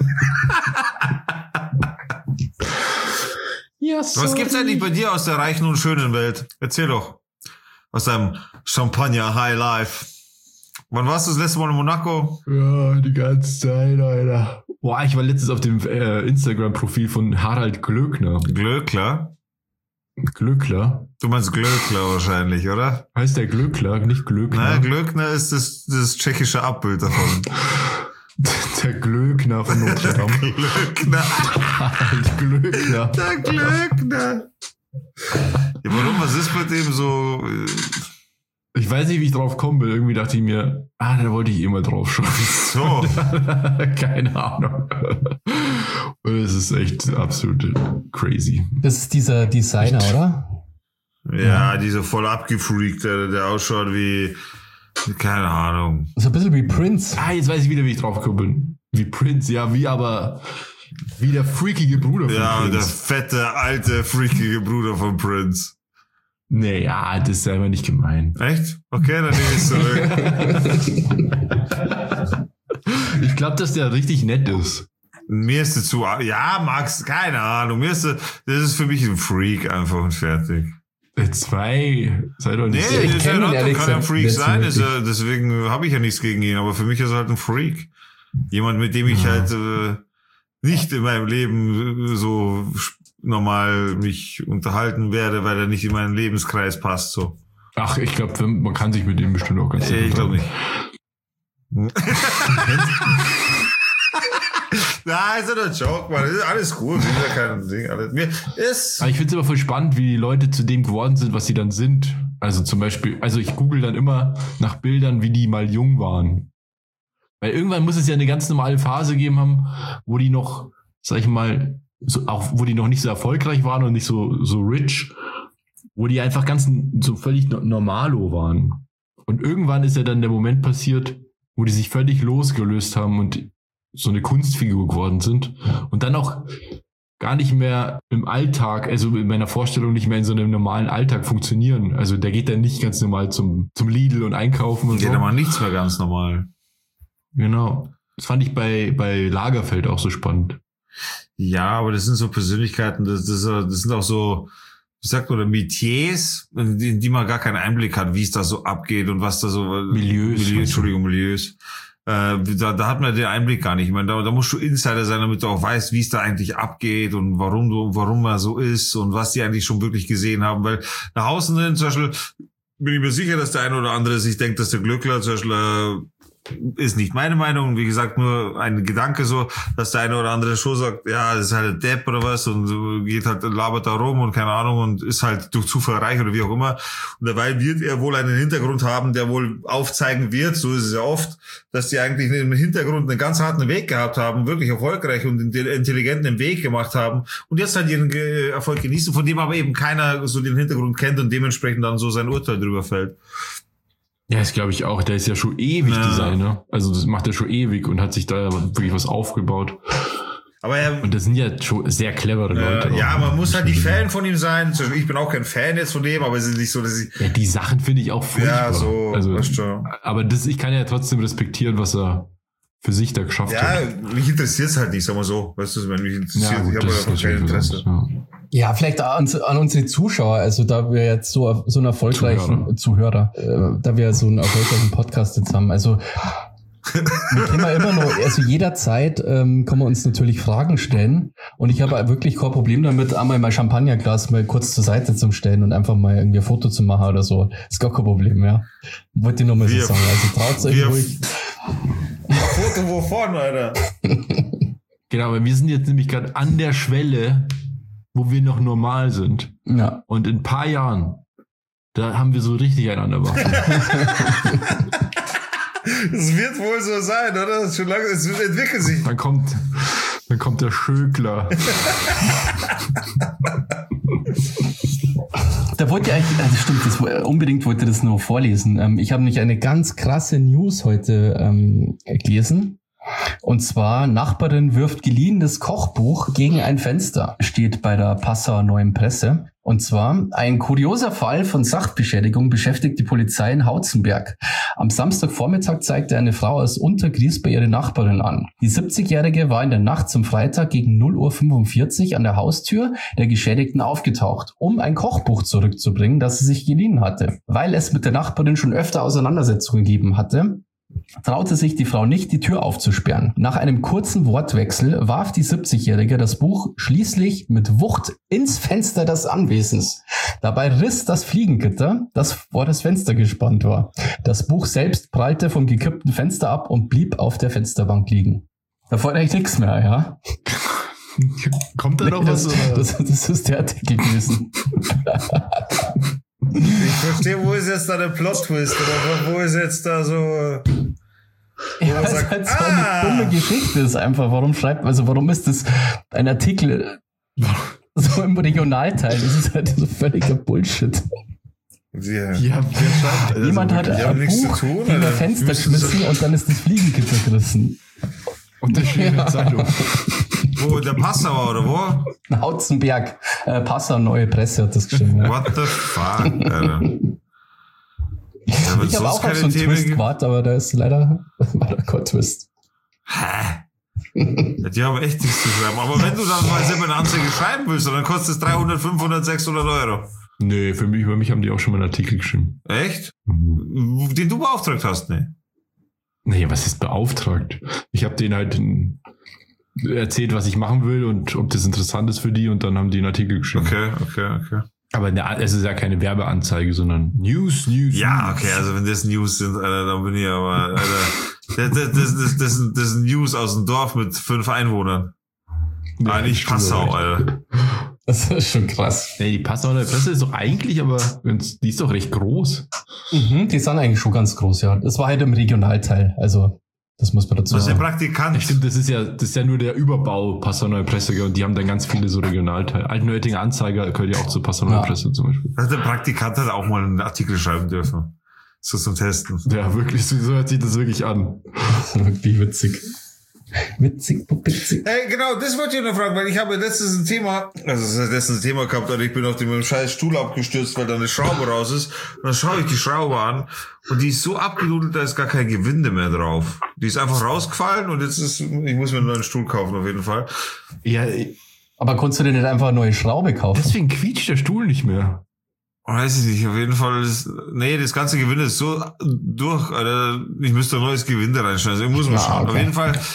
[SPEAKER 1] Ja, sorry.
[SPEAKER 2] Was gibt's eigentlich bei dir aus der reichen und schönen Welt? Erzähl doch. Aus deinem Champagner High Life. Wann warst du das letzte Mal in Monaco?
[SPEAKER 1] Ja, die ganze Zeit, Alter. Boah, ich war letztens auf dem Instagram-Profil von Harald Glöckner.
[SPEAKER 2] Glöckler?
[SPEAKER 1] Glöckler?
[SPEAKER 2] Du meinst Glöckler wahrscheinlich, oder?
[SPEAKER 1] Heißt der Glöckler, nicht Glöckner?
[SPEAKER 2] Nein, Glöckner ist das tschechische Abbild davon.
[SPEAKER 1] Der Glöckner von Notre Dame.
[SPEAKER 2] Glöckner.
[SPEAKER 1] Harald Glöckner.
[SPEAKER 2] Der Glöckner. Ja, warum? Was ist bei dem so?
[SPEAKER 1] Ich weiß nicht, wie ich drauf kommen will. Irgendwie dachte ich mir, da wollte ich mal drauf schauen.
[SPEAKER 2] So.
[SPEAKER 1] Keine Ahnung. Und es ist echt absolut crazy.
[SPEAKER 3] Das ist dieser Designer, oder?
[SPEAKER 2] Ja, dieser voll abgefreakte, der ausschaut wie, keine Ahnung.
[SPEAKER 3] So ein bisschen wie Prince.
[SPEAKER 1] Jetzt weiß ich wieder, wie ich drauf gekommen bin. Wie Prince, ja, wie der freakige Bruder von Prince.
[SPEAKER 2] Ja, der fette, alte, freakige Bruder von Prince.
[SPEAKER 1] Naja, das ist einfach nicht gemein.
[SPEAKER 2] Echt? Okay, dann nehme ich es zurück.
[SPEAKER 1] Ich glaube, dass der richtig nett ist.
[SPEAKER 2] Mir ist es zu, ja, Max, keine Ahnung, das ist für mich ein Freak einfach und fertig.
[SPEAKER 1] Sei doch nicht so.
[SPEAKER 2] Nee, kann ja ein Freak sein, deswegen habe ich ja nichts gegen ihn, aber für mich ist er halt ein Freak. Jemand, mit dem ich halt nicht in meinem Leben so normal mich unterhalten werde, weil er nicht in meinen Lebenskreis passt, so.
[SPEAKER 1] Ach, ich glaube, man kann sich mit ihm bestimmt auch ganz gut.
[SPEAKER 2] Ich glaube nicht. Na, ist ja nur ein Joke, Mann. Das ist alles gut. Das ist ja kein Ding. Aber ich
[SPEAKER 1] finde es immer voll spannend, wie die Leute zu dem geworden sind, was sie dann sind. Also zum Beispiel, ich google dann immer nach Bildern, wie die mal jung waren. Weil irgendwann muss es ja eine ganz normale Phase geben haben, wo die noch, sag ich mal, wo die noch nicht so erfolgreich waren und nicht so rich, wo die einfach so völlig normalo waren. Und irgendwann ist ja dann der Moment passiert, wo die sich völlig losgelöst haben und so eine Kunstfigur geworden sind und dann auch gar nicht mehr im Alltag, also in meiner Vorstellung nicht mehr in so einem normalen Alltag funktionieren. Also der geht dann nicht ganz normal zum Lidl und einkaufen und so.
[SPEAKER 2] Geht aber nichts mehr ganz normal.
[SPEAKER 1] Genau. Das fand ich bei Lagerfeld auch so spannend.
[SPEAKER 2] Ja, aber das sind so Persönlichkeiten, das sind auch so, wie sagt man, Metiers, in die man gar keinen Einblick hat, wie es da so abgeht und was da so Milieus. Da hat man den Einblick gar nicht. Ich meine, da musst du Insider sein, damit du auch weißt, wie es da eigentlich abgeht und warum man so ist und was die eigentlich schon wirklich gesehen haben. Weil nach außen hin, zum Beispiel, bin ich mir sicher, dass der eine oder andere sich denkt, dass der Glückler zum Beispiel ist nicht meine Meinung, wie gesagt, nur ein Gedanke so, dass der eine oder andere schon sagt, ja, das ist halt ein Depp oder was und geht halt, labert da rum und keine Ahnung und ist halt durch Zufall reich oder wie auch immer. Und dabei wird er wohl einen Hintergrund haben, der wohl aufzeigen wird, so ist es ja oft, dass die eigentlich im Hintergrund einen ganz harten Weg gehabt haben, wirklich erfolgreich und intelligenten Weg gemacht haben und jetzt halt ihren Erfolg genießen, von dem aber eben keiner so den Hintergrund kennt und dementsprechend dann so sein Urteil drüber fällt.
[SPEAKER 1] Ja, das glaube ich auch. Der ist ja schon ewig Designer. Also das macht er schon ewig und hat sich da wirklich was aufgebaut.
[SPEAKER 2] Aber
[SPEAKER 1] und das sind ja schon sehr clevere Leute.
[SPEAKER 2] Ja, man muss halt nicht Fan von ihm sein. Ich bin auch kein Fan jetzt von dem, aber es ist nicht so, dass ich...
[SPEAKER 1] Ja, die Sachen finde ich auch furchtbar.
[SPEAKER 2] Ja, so,
[SPEAKER 1] also,
[SPEAKER 2] weißt du.
[SPEAKER 1] Aber ich kann ja trotzdem respektieren, was er für sich da geschafft hat.
[SPEAKER 2] Ja, mich interessiert es halt nicht, sag mal so. Weißt du, wenn mich interessiert, ich habe einfach kein Interesse.
[SPEAKER 3] Ja, vielleicht an unsere Zuschauer, also da wir jetzt so einen erfolgreichen Zuhörer, da wir so einen erfolgreichen Podcast jetzt haben, also wir können immer noch, also jederzeit kann man uns natürlich Fragen stellen und ich habe wirklich kein Problem damit, einmal mein Champagnerglas mal kurz zur Seite zu stellen und einfach mal irgendwie ein Foto zu machen oder so. Ist gar kein Problem, ja. Wollte ich nochmal so sagen, also traut's euch ruhig.
[SPEAKER 2] Foto wovon, Alter?
[SPEAKER 1] Genau, aber wir sind jetzt nämlich gerade an der Schwelle, wo wir noch normal sind.
[SPEAKER 3] Ja.
[SPEAKER 1] Und in ein paar Jahren, da haben wir so richtig einander machen.
[SPEAKER 2] Es wird wohl so sein, oder? Schon lange, es entwickelt sich.
[SPEAKER 1] Dann kommt der Schökler.
[SPEAKER 3] Da wollte ich eigentlich, also stimmt, unbedingt wollte das noch vorlesen. Ich habe nämlich eine ganz krasse News heute gelesen. Und zwar, Nachbarin wirft geliehenes Kochbuch gegen ein Fenster, steht bei der Passauer Neuen Presse. Und zwar, ein kurioser Fall von Sachbeschädigung beschäftigt die Polizei in Hautzenberg. Am Samstagvormittag zeigte eine Frau aus Untergries bei ihrer Nachbarin an. Die 70-Jährige war in der Nacht zum Freitag gegen 0:45 Uhr an der Haustür der Geschädigten aufgetaucht, um ein Kochbuch zurückzubringen, das sie sich geliehen hatte. Weil es mit der Nachbarin schon öfter Auseinandersetzungen gegeben hatte, traute sich die Frau nicht, die Tür aufzusperren. Nach einem kurzen Wortwechsel warf die 70-Jährige das Buch schließlich mit Wucht ins Fenster des Anwesens. Dabei riss das Fliegengitter, das vor das Fenster gespannt war. Das Buch selbst prallte vom gekippten Fenster ab und blieb auf der Fensterbank liegen. Da folgt eigentlich nichts mehr, ja?
[SPEAKER 1] Kommt da noch was?
[SPEAKER 3] Das ist der Artikel gewesen.
[SPEAKER 2] Ich verstehe, wo ist jetzt da der Plot-Twist oder wo ist jetzt da so...
[SPEAKER 3] Ja, es ist halt so eine dumme Geschichte ist einfach. Warum ist das ein Artikel so im Regionalteil? Das ist halt so völliger Bullshit.
[SPEAKER 2] Ja,
[SPEAKER 3] jemand hat ein Buch gegen das Fenster geschmissen und dann ist das Fliegengitter gerissen.
[SPEAKER 1] Und das steht in der Zeitung.
[SPEAKER 2] Wo, der Passauer oder wo?
[SPEAKER 3] Hautzenberg. Passauer Neue Presse hat das geschrieben. Ja.
[SPEAKER 2] What the fuck, Alter. Ja,
[SPEAKER 3] ich habe auch auf so einen Twist gewartet, aber da ist leider kein Twist.
[SPEAKER 2] Hä? Die haben echt nichts zu schreiben. Aber wenn du dann mal selber eine Anzeige schreiben willst, dann kostet es 300, 500, 600 Euro.
[SPEAKER 1] Nee, über mich haben die auch schon mal einen Artikel geschrieben.
[SPEAKER 2] Echt? Den du beauftragt hast, ne?
[SPEAKER 1] Nee, was ist beauftragt? Ich habe denen halt erzählt, was ich machen will und ob das interessant ist für die und dann haben die einen Artikel geschrieben.
[SPEAKER 2] Okay. Aber
[SPEAKER 1] es ist ja keine Werbeanzeige, sondern News.
[SPEAKER 2] Ja, okay, also wenn das News sind, Alter, dann bin ich aber, Alter, das sind News aus dem Dorf mit 5 Einwohnern.
[SPEAKER 1] Ja,
[SPEAKER 2] nicht Passau, Alter.
[SPEAKER 3] Das ist schon krass.
[SPEAKER 1] Nee, die Passauer Presse ist doch eigentlich, aber die ist doch recht groß.
[SPEAKER 3] Die sind eigentlich schon ganz groß, ja. Das war halt im Regionalteil, also das muss man dazu sagen.
[SPEAKER 2] Der Praktikant.
[SPEAKER 1] Stimmt, das ist ja nur der Überbau Passauer Neue Presse und die haben dann ganz viele so Regionalteile. Altenötinger Anzeiger gehört ja auch zur Passauer Neue Presse zum Beispiel.
[SPEAKER 2] Also der Praktikant hat auch mal einen Artikel schreiben dürfen. So zum Testen.
[SPEAKER 1] Ja, wirklich, so hört sich das wirklich an.
[SPEAKER 3] Das ist wirklich witzig. Witzig.
[SPEAKER 2] Hey, genau, das wollte ich noch fragen, weil ich habe letztens ein Thema gehabt, und ich bin auf dem scheiß Stuhl abgestürzt, weil da eine Schraube raus ist. Und dann schaue ich die Schraube an und die ist so abgenudelt, da ist gar kein Gewinde mehr drauf. Die ist einfach rausgefallen und ich muss mir einen neuen Stuhl kaufen auf jeden Fall.
[SPEAKER 1] Ja,
[SPEAKER 3] aber konntest du dir nicht einfach eine neue Schraube kaufen?
[SPEAKER 1] Deswegen quietscht der Stuhl nicht mehr.
[SPEAKER 2] Weiß ich nicht, auf jeden Fall das ganze Gewinde ist so durch, Alter, ich müsste ein neues Gewinde reinschneiden, also ich muss mal schauen. Okay. Auf jeden Fall,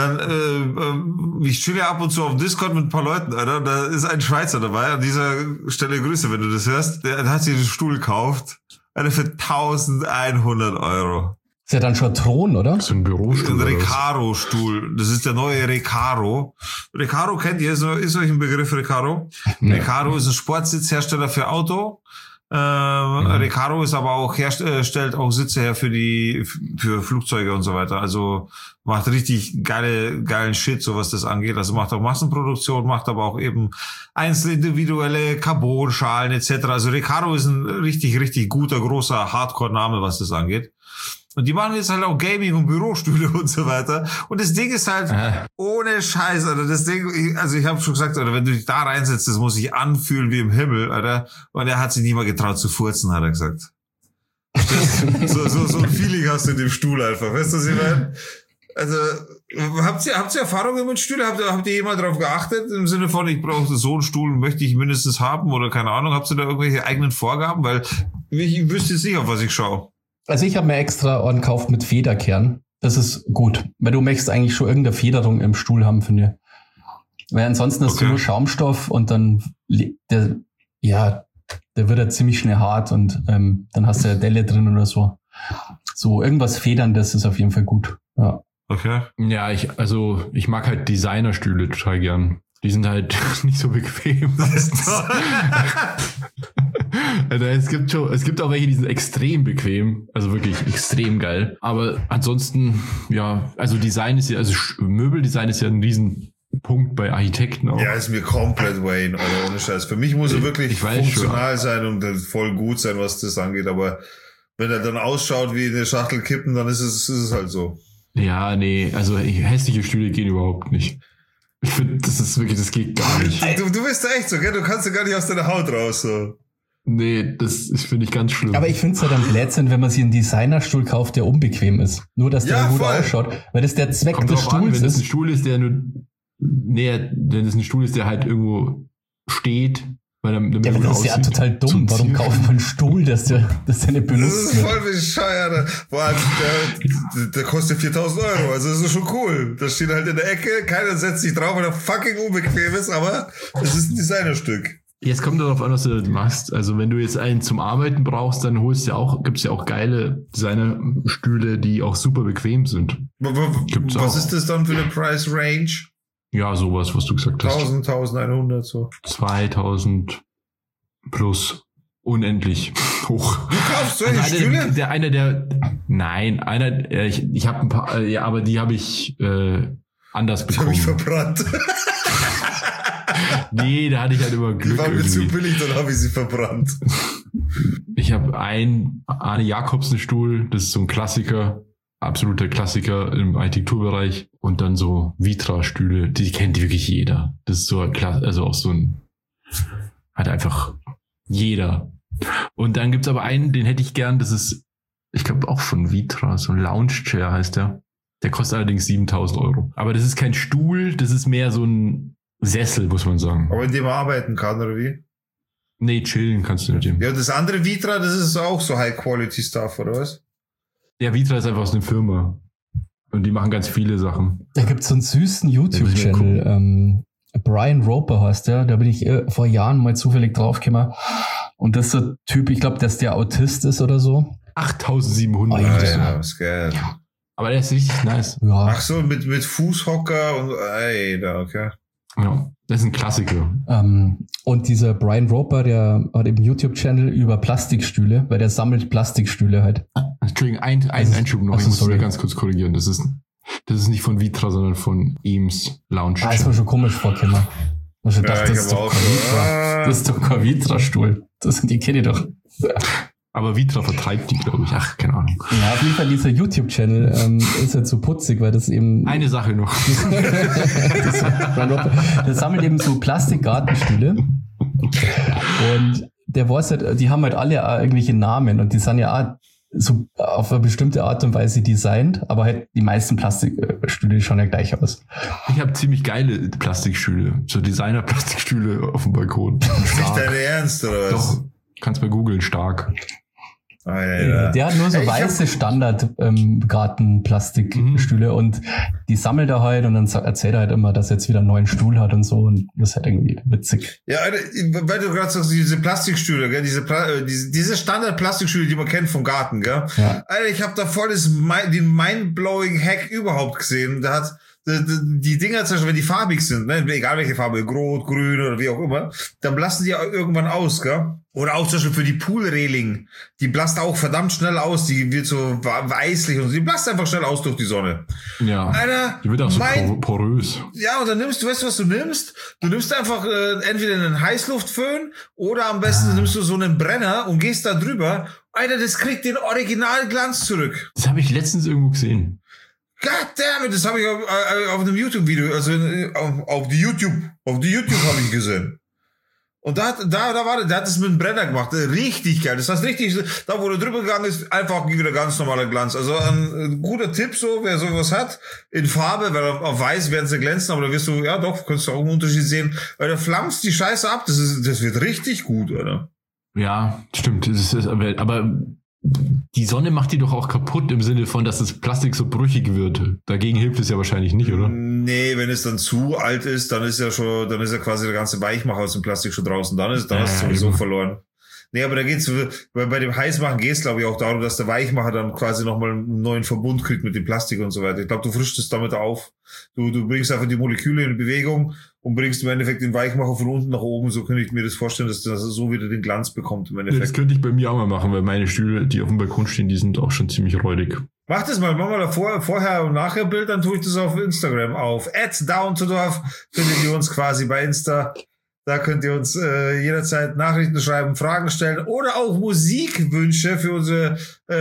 [SPEAKER 2] dann, ich chill ja ab und zu auf Discord mit ein paar Leuten, Alter, da ist ein Schweizer dabei, an dieser Stelle Grüße, wenn du das hörst, der hat sich den Stuhl gekauft, Alter, für 1100 Euro.
[SPEAKER 3] Ist ja dann schon ein Thron, oder?
[SPEAKER 1] So ein Bürostuhl.
[SPEAKER 2] Ein Recaro-Stuhl. Das ist der neue Recaro. Recaro kennt ihr? Ist euch ein Begriff Recaro? Nee. Recaro ist ein Sportsitzhersteller für Auto. Recaro ist aber auch stellt auch Sitze her für Flugzeuge und so weiter. Also macht richtig geilen Shit, so was das angeht. Also macht auch Massenproduktion, macht aber auch eben einzelne individuelle Carbon-Schalen etc. Also Recaro ist ein richtig, richtig guter, großer Hardcore-Name, was das angeht. Und die machen jetzt halt auch Gaming und Bürostühle und so weiter. Und das Ding ist halt ohne Scheiß, Alter. Das Ding, also ich habe schon gesagt, Alter, wenn du dich da reinsetzt, das muss sich anfühlen wie im Himmel, Alter. Und er hat sich nicht mal getraut zu furzen, hat er gesagt. So ein Feeling hast du in dem Stuhl einfach. Weißt du, was ich meine? Also, habt ihr Erfahrungen mit Stühlen? Habt ihr jemand darauf geachtet? Im Sinne von, ich brauche so einen Stuhl, möchte ich mindestens haben oder keine Ahnung. Habt ihr da irgendwelche eigenen Vorgaben? Weil ich wüsste jetzt nicht, auf was ich schaue.
[SPEAKER 3] Also ich habe mir extra einen gekauft mit Federkern. Das ist gut, weil du möchtest eigentlich schon irgendeine Federung im Stuhl haben, finde ich. Weil ansonsten hast du nur Schaumstoff und dann, der wird ja ziemlich schnell hart und dann hast du ja Delle drin oder so. So irgendwas Federndes ist auf jeden Fall gut. Ja.
[SPEAKER 2] Okay.
[SPEAKER 1] Ja, ich mag halt Designerstühle total gern. Die sind halt nicht so bequem. Also es gibt auch welche, die sind extrem bequem, also wirklich extrem geil. Aber ansonsten, ja, also Möbeldesign ist ja ein Riesenpunkt bei Architekten auch.
[SPEAKER 2] Ja, ist mir komplett Wayne, oder ohne Scheiß. Für mich muss er wirklich funktional sein und voll gut sein, was das angeht. Aber wenn er dann ausschaut wie eine Schachtel Kippen, dann ist es halt so.
[SPEAKER 1] Ja, nee, also hässliche Stühle gehen überhaupt nicht. Ich finde, das geht gar nicht.
[SPEAKER 2] Du bist da echt so, gell? Du kannst ja gar nicht aus deiner Haut raus, so.
[SPEAKER 1] Nee, das finde ich ganz schlimm.
[SPEAKER 3] Aber ich finde es ja dann Blödsinn, wenn man sich einen Designerstuhl kauft, der unbequem ist. Nur, dass der gut ausschaut. Weil das der Zweck des Stuhls ist.
[SPEAKER 1] Wenn das ein Stuhl ist, wenn das ein Stuhl ist, der halt irgendwo steht. Weil
[SPEAKER 3] ja, aber das ist ja total dumm. Warum kauft man einen Stuhl, dass der nicht benutzt wird?
[SPEAKER 2] Das ist voll bescheuert. Vor allem, der kostet 4.000 Euro. Also das ist schon cool. Das steht halt in der Ecke. Keiner setzt sich drauf, weil er fucking unbequem ist. Aber es ist ein Designerstück.
[SPEAKER 1] Jetzt kommt darauf an, was du machst. Also wenn du jetzt einen zum Arbeiten brauchst, dann gibt's ja auch geile Designerstühle, die auch super bequem sind.
[SPEAKER 2] Was ist das dann für eine Price Range?
[SPEAKER 1] Ja, sowas, was du gesagt hast.
[SPEAKER 2] 1100 so.
[SPEAKER 1] 2000 plus unendlich hoch.
[SPEAKER 2] Du kaufst solche Stühle?
[SPEAKER 1] Ich habe ein paar, aber die habe ich anders bekommen.
[SPEAKER 2] Die habe ich verbrannt.
[SPEAKER 1] Nee, da hatte ich halt immer Glück.
[SPEAKER 2] Die waren mir zu billig, dann habe ich sie verbrannt.
[SPEAKER 1] Ich habe Arne Jacobsen-Stuhl, das ist so ein Klassiker. Absoluter Klassiker im Architekturbereich. Und dann so Vitra-Stühle, die kennt wirklich jeder. Das ist so also auch so hat einfach jeder. Und dann gibt's aber einen, den hätte ich gern, das ist, ich glaube auch von Vitra, so ein Lounge-Chair heißt der. Der kostet allerdings 7.000 Euro. Aber das ist kein Stuhl, das ist mehr so ein Sessel, muss man sagen.
[SPEAKER 2] Aber in dem man arbeiten kann, oder wie?
[SPEAKER 1] Nee, chillen kannst du mit dem.
[SPEAKER 2] Ja, das andere Vitra, das ist auch so High-Quality-Stuff, oder was?
[SPEAKER 1] Ja, Vitra ist einfach aus einer Firma. Und die machen ganz viele Sachen.
[SPEAKER 3] Da gibt's so einen süßen YouTube-Channel. Brian Roper heißt der. Da bin ich vor Jahren mal zufällig draufgekommen. Und das ist so ein Typ, ich glaube, dass der Autist ist oder so.
[SPEAKER 1] 8.700.
[SPEAKER 2] Ja, ist geil.
[SPEAKER 1] Aber der ist richtig nice.
[SPEAKER 3] Ja.
[SPEAKER 2] Ach so, mit Fußhocker und okay.
[SPEAKER 1] Ja, das ist ein Klassiker.
[SPEAKER 3] Und dieser Brian Roper, der hat eben YouTube-Channel über Plastikstühle, weil der sammelt Plastikstühle halt.
[SPEAKER 1] Entschuldigung, ein Einschub noch, ich muss das ganz kurz korrigieren. Das ist nicht von Vitra, sondern von Eames Lounge.
[SPEAKER 3] Ah, ist mir schon komisch vorgekommen. Ich schon gedacht, das ist doch kein Vitra-Stuhl. Die kenne ich doch.
[SPEAKER 1] Aber Vitra vertreibt die, glaube ich. Ach, keine Ahnung.
[SPEAKER 3] Ja, auf jeden Fall dieser YouTube-Channel ist halt so putzig, weil das eben...
[SPEAKER 1] Eine Sache noch.
[SPEAKER 3] Der sammelt eben so Plastikgartenstühle. Und der weiß halt, die haben halt alle irgendwelche Namen und die sind ja auch so auf eine bestimmte Art und Weise designt, aber halt die meisten Plastikstühle schauen ja gleich aus.
[SPEAKER 1] Ich habe ziemlich geile Plastikstühle, so Designer-Plastikstühle auf dem Balkon.
[SPEAKER 2] Nicht dein Ernst, oder was?
[SPEAKER 1] Doch, kannst mal googeln, stark.
[SPEAKER 2] Alter.
[SPEAKER 3] Der hat nur so weiße Standard-Garten-Plastikstühle und die sammelt er halt und dann erzählt er halt immer, dass er jetzt wieder einen neuen Stuhl hat und so und das ist halt irgendwie witzig.
[SPEAKER 2] Ja, weil du gerade sagst, diese Plastikstühle, gell, diese Standard-Plastikstühle, die man kennt vom Garten, gell? Ja. Alter, ich habe da voll den mind-blowing Hack überhaupt gesehen. Da hat die Dinger, zum Beispiel, wenn die farbig sind, ne, egal welche Farbe, rot, grün oder wie auch immer, dann blassen die irgendwann aus, gell? Oder auch zum Beispiel für die Pool-Reling, die blasst auch verdammt schnell aus, die wird so weißlich und die blasst einfach schnell aus durch die Sonne.
[SPEAKER 1] Ja,
[SPEAKER 2] Alter,
[SPEAKER 1] die wird auch so porös.
[SPEAKER 2] Ja, und dann weißt du, was du nimmst? Du nimmst einfach entweder einen Heißluftföhn oder am besten nimmst du so einen Brenner und gehst da drüber. Alter, das kriegt den Originalglanz zurück.
[SPEAKER 1] Das habe ich letztens irgendwo gesehen.
[SPEAKER 2] Goddammit, das habe ich auf einem YouTube-Video, also auf die YouTube habe ich gesehen. Und da hat es mit dem Brenner gemacht, richtig geil. Das heißt richtig, da wo du drüber gegangen ist, einfach wieder ganz normaler Glanz. Also ein guter Tipp so, wer sowas hat, in Farbe, weil auf weiß werden sie glänzen, aber da wirst du, ja doch, kannst du auch einen Unterschied sehen, weil da flammst die Scheiße ab, das wird richtig gut, oder?
[SPEAKER 1] Ja, stimmt, aber die Sonne macht die doch auch kaputt im Sinne von, dass das Plastik so brüchig wird. Dagegen hilft es ja wahrscheinlich nicht, oder?
[SPEAKER 2] Nee, wenn es dann zu alt ist, dann ist ja quasi der ganze Weichmacher aus dem Plastik schon draußen. Dann ist es sowieso verloren. Nee, aber da geht's, bei dem Heißmachen geht's, glaube ich, auch darum, dass der Weichmacher dann quasi nochmal einen neuen Verbund kriegt mit dem Plastik und so weiter. Ich glaube, du frischst es damit auf. Du bringst einfach die Moleküle in Bewegung und bringst im Endeffekt den Weichmacher von unten nach oben. So könnte ich mir das vorstellen, dass das so wieder den Glanz bekommt im Endeffekt.
[SPEAKER 1] Das könnte ich bei mir auch mal machen, weil meine Stühle, die auf dem Balkon stehen, die sind auch schon ziemlich räudig.
[SPEAKER 2] Mach das mal, mach mal vorher und nachher Bild, dann tue ich das auf Instagram auf. @downtodorf findet ihr uns quasi bei Insta. Da könnt ihr uns jederzeit Nachrichten schreiben, Fragen stellen oder auch Musikwünsche für unsere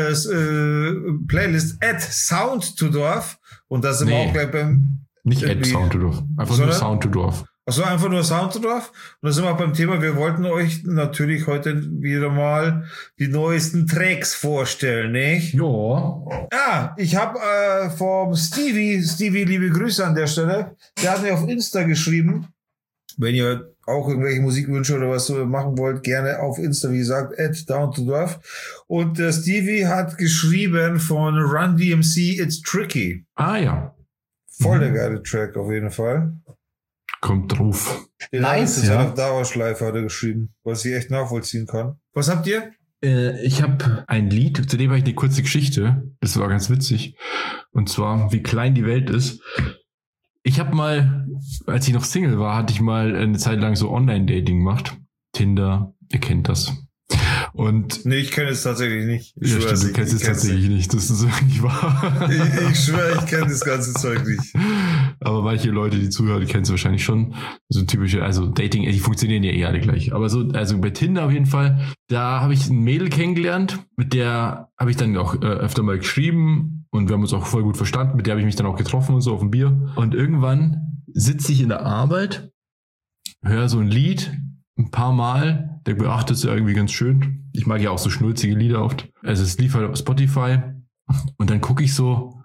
[SPEAKER 2] Playlist @soundtodorf. Und da sind wir auch gleich beim...
[SPEAKER 1] Nicht @soundtodorf, einfach nur Soundtodorf.
[SPEAKER 2] Achso, einfach nur Soundtodorf. Und da sind wir auch beim Thema, wir wollten euch natürlich heute wieder mal die neuesten Tracks vorstellen, nicht?
[SPEAKER 1] Ja.
[SPEAKER 2] Ja, ich habe vom Stevie, liebe Grüße an der Stelle, der hat mir auf Insta geschrieben, wenn ihr auch irgendwelche Musikwünsche oder was machen wollt, gerne auf Insta, wie gesagt, @downtodorf. Und der Stevie hat geschrieben von Run DMC, It's Tricky.
[SPEAKER 1] Ah ja.
[SPEAKER 2] Voll der geile Track auf jeden Fall.
[SPEAKER 1] Kommt drauf.
[SPEAKER 2] Den nice, ja. Auf Dauerschleife hat er geschrieben, was ich echt nachvollziehen kann. Was habt ihr?
[SPEAKER 1] Ich habe ein Lied, zu dem habe ich eine kurze Geschichte. Das war ganz witzig. Und zwar, wie klein die Welt ist. Ich habe mal, als ich noch Single war, hatte ich mal eine Zeit lang so Online-Dating gemacht. Tinder, ihr kennt das. Und
[SPEAKER 2] nee, ich kenne es tatsächlich nicht.
[SPEAKER 1] Ja, stimmt, du kennst es tatsächlich nicht. Das ist wirklich wahr.
[SPEAKER 2] Ich schwöre, ich kenne das ganze Zeug nicht.
[SPEAKER 1] Aber manche Leute, die zuhören, die kennen es wahrscheinlich schon. So typische, also Dating, die funktionieren ja eh alle gleich. Aber so, also bei Tinder auf jeden Fall, da habe ich ein Mädel kennengelernt, mit der habe ich dann auch öfter mal geschrieben und wir haben uns auch voll gut verstanden. Mit der habe ich mich dann auch getroffen und so auf dem Bier. Und irgendwann sitze ich in der Arbeit, höre so ein Lied, ein paar Mal, denke mir, ach, das ist ja irgendwie ganz schön. Ich mag ja auch so schnulzige Lieder oft. Also es lief halt auf Spotify und dann gucke ich so,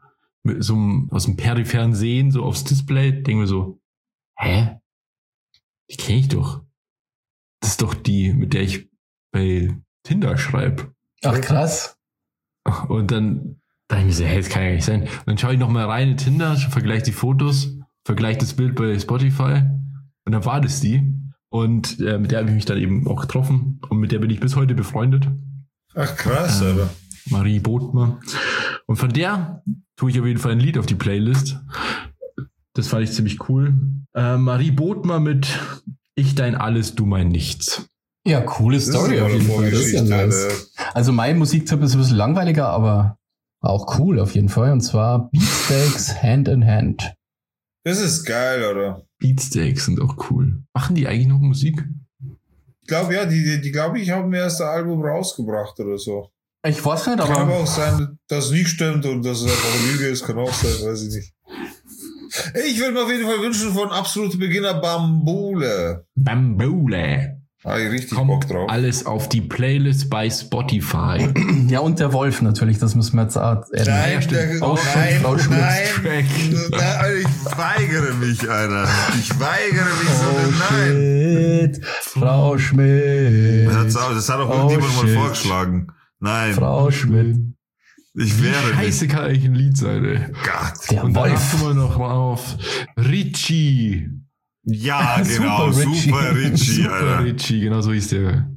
[SPEAKER 1] mit so einem, aus dem peripheren Sehen so aufs Display, denke mir so, hä? Die kenne ich doch. Das ist doch die, mit der ich bei Tinder schreibe.
[SPEAKER 3] Ach, krass.
[SPEAKER 1] Und dann dachte ich mir so, hey, das kann ja nicht sein. Und dann schaue ich nochmal rein in Tinder, vergleiche die Fotos, vergleiche das Bild bei Spotify und dann war das die. Und mit der habe ich mich dann eben auch getroffen und mit der bin ich bis heute befreundet.
[SPEAKER 2] Ach krass, Alter.
[SPEAKER 1] Marie Bodmer. Und von der tue ich auf jeden Fall ein Lied auf die Playlist. Das fand ich ziemlich cool. Marie Bodmer mit Ich dein Alles, du mein Nichts.
[SPEAKER 3] Ja, coole Story auf jeden Fall. Das ist ja nice. Also mein Musiktipp ist ein bisschen langweiliger, aber auch cool auf jeden Fall. Und zwar Beatsteaks Hand in Hand.
[SPEAKER 2] Das ist geil, oder?
[SPEAKER 1] Beatsteaks sind auch cool. Machen die eigentlich noch Musik?
[SPEAKER 2] Ich glaube, ja, die glaube ich, haben ihr erste Album rausgebracht oder so.
[SPEAKER 3] Ich weiß nicht, aber...
[SPEAKER 2] Kann aber auch sein, dass es nicht stimmt und dass es einfach eine Lüge ist. Kann auch sein, weiß ich nicht. Ich würde mir auf jeden Fall wünschen von absolute Beginner Bambule.
[SPEAKER 1] Bambule.
[SPEAKER 2] Ah, ich richtig
[SPEAKER 1] Kommt
[SPEAKER 2] Bock drauf.
[SPEAKER 1] alles auf die Playlist bei Spotify.
[SPEAKER 3] Ja, und der Wolf natürlich, das müssen wir jetzt adden.
[SPEAKER 2] Nein,
[SPEAKER 3] Frau Schmidt.
[SPEAKER 2] nein, ich weigere mich, Alter. Ich weigere mich so, nein.
[SPEAKER 3] Shit, Frau Schmidt.
[SPEAKER 2] Das hat auch irgendjemand mal vorgeschlagen. Nein.
[SPEAKER 3] Frau Schmidt.
[SPEAKER 2] Ich wäre
[SPEAKER 1] Scheiße, kann eigentlich ein Lied sein, ey.
[SPEAKER 2] Gott.
[SPEAKER 3] Der
[SPEAKER 1] Und dann
[SPEAKER 3] Wolf.
[SPEAKER 1] kommen wir noch mal auf Richie.
[SPEAKER 2] Ja, genau. Super Richie,
[SPEAKER 1] Super
[SPEAKER 2] Alter.
[SPEAKER 1] Richie, genau so hieß der.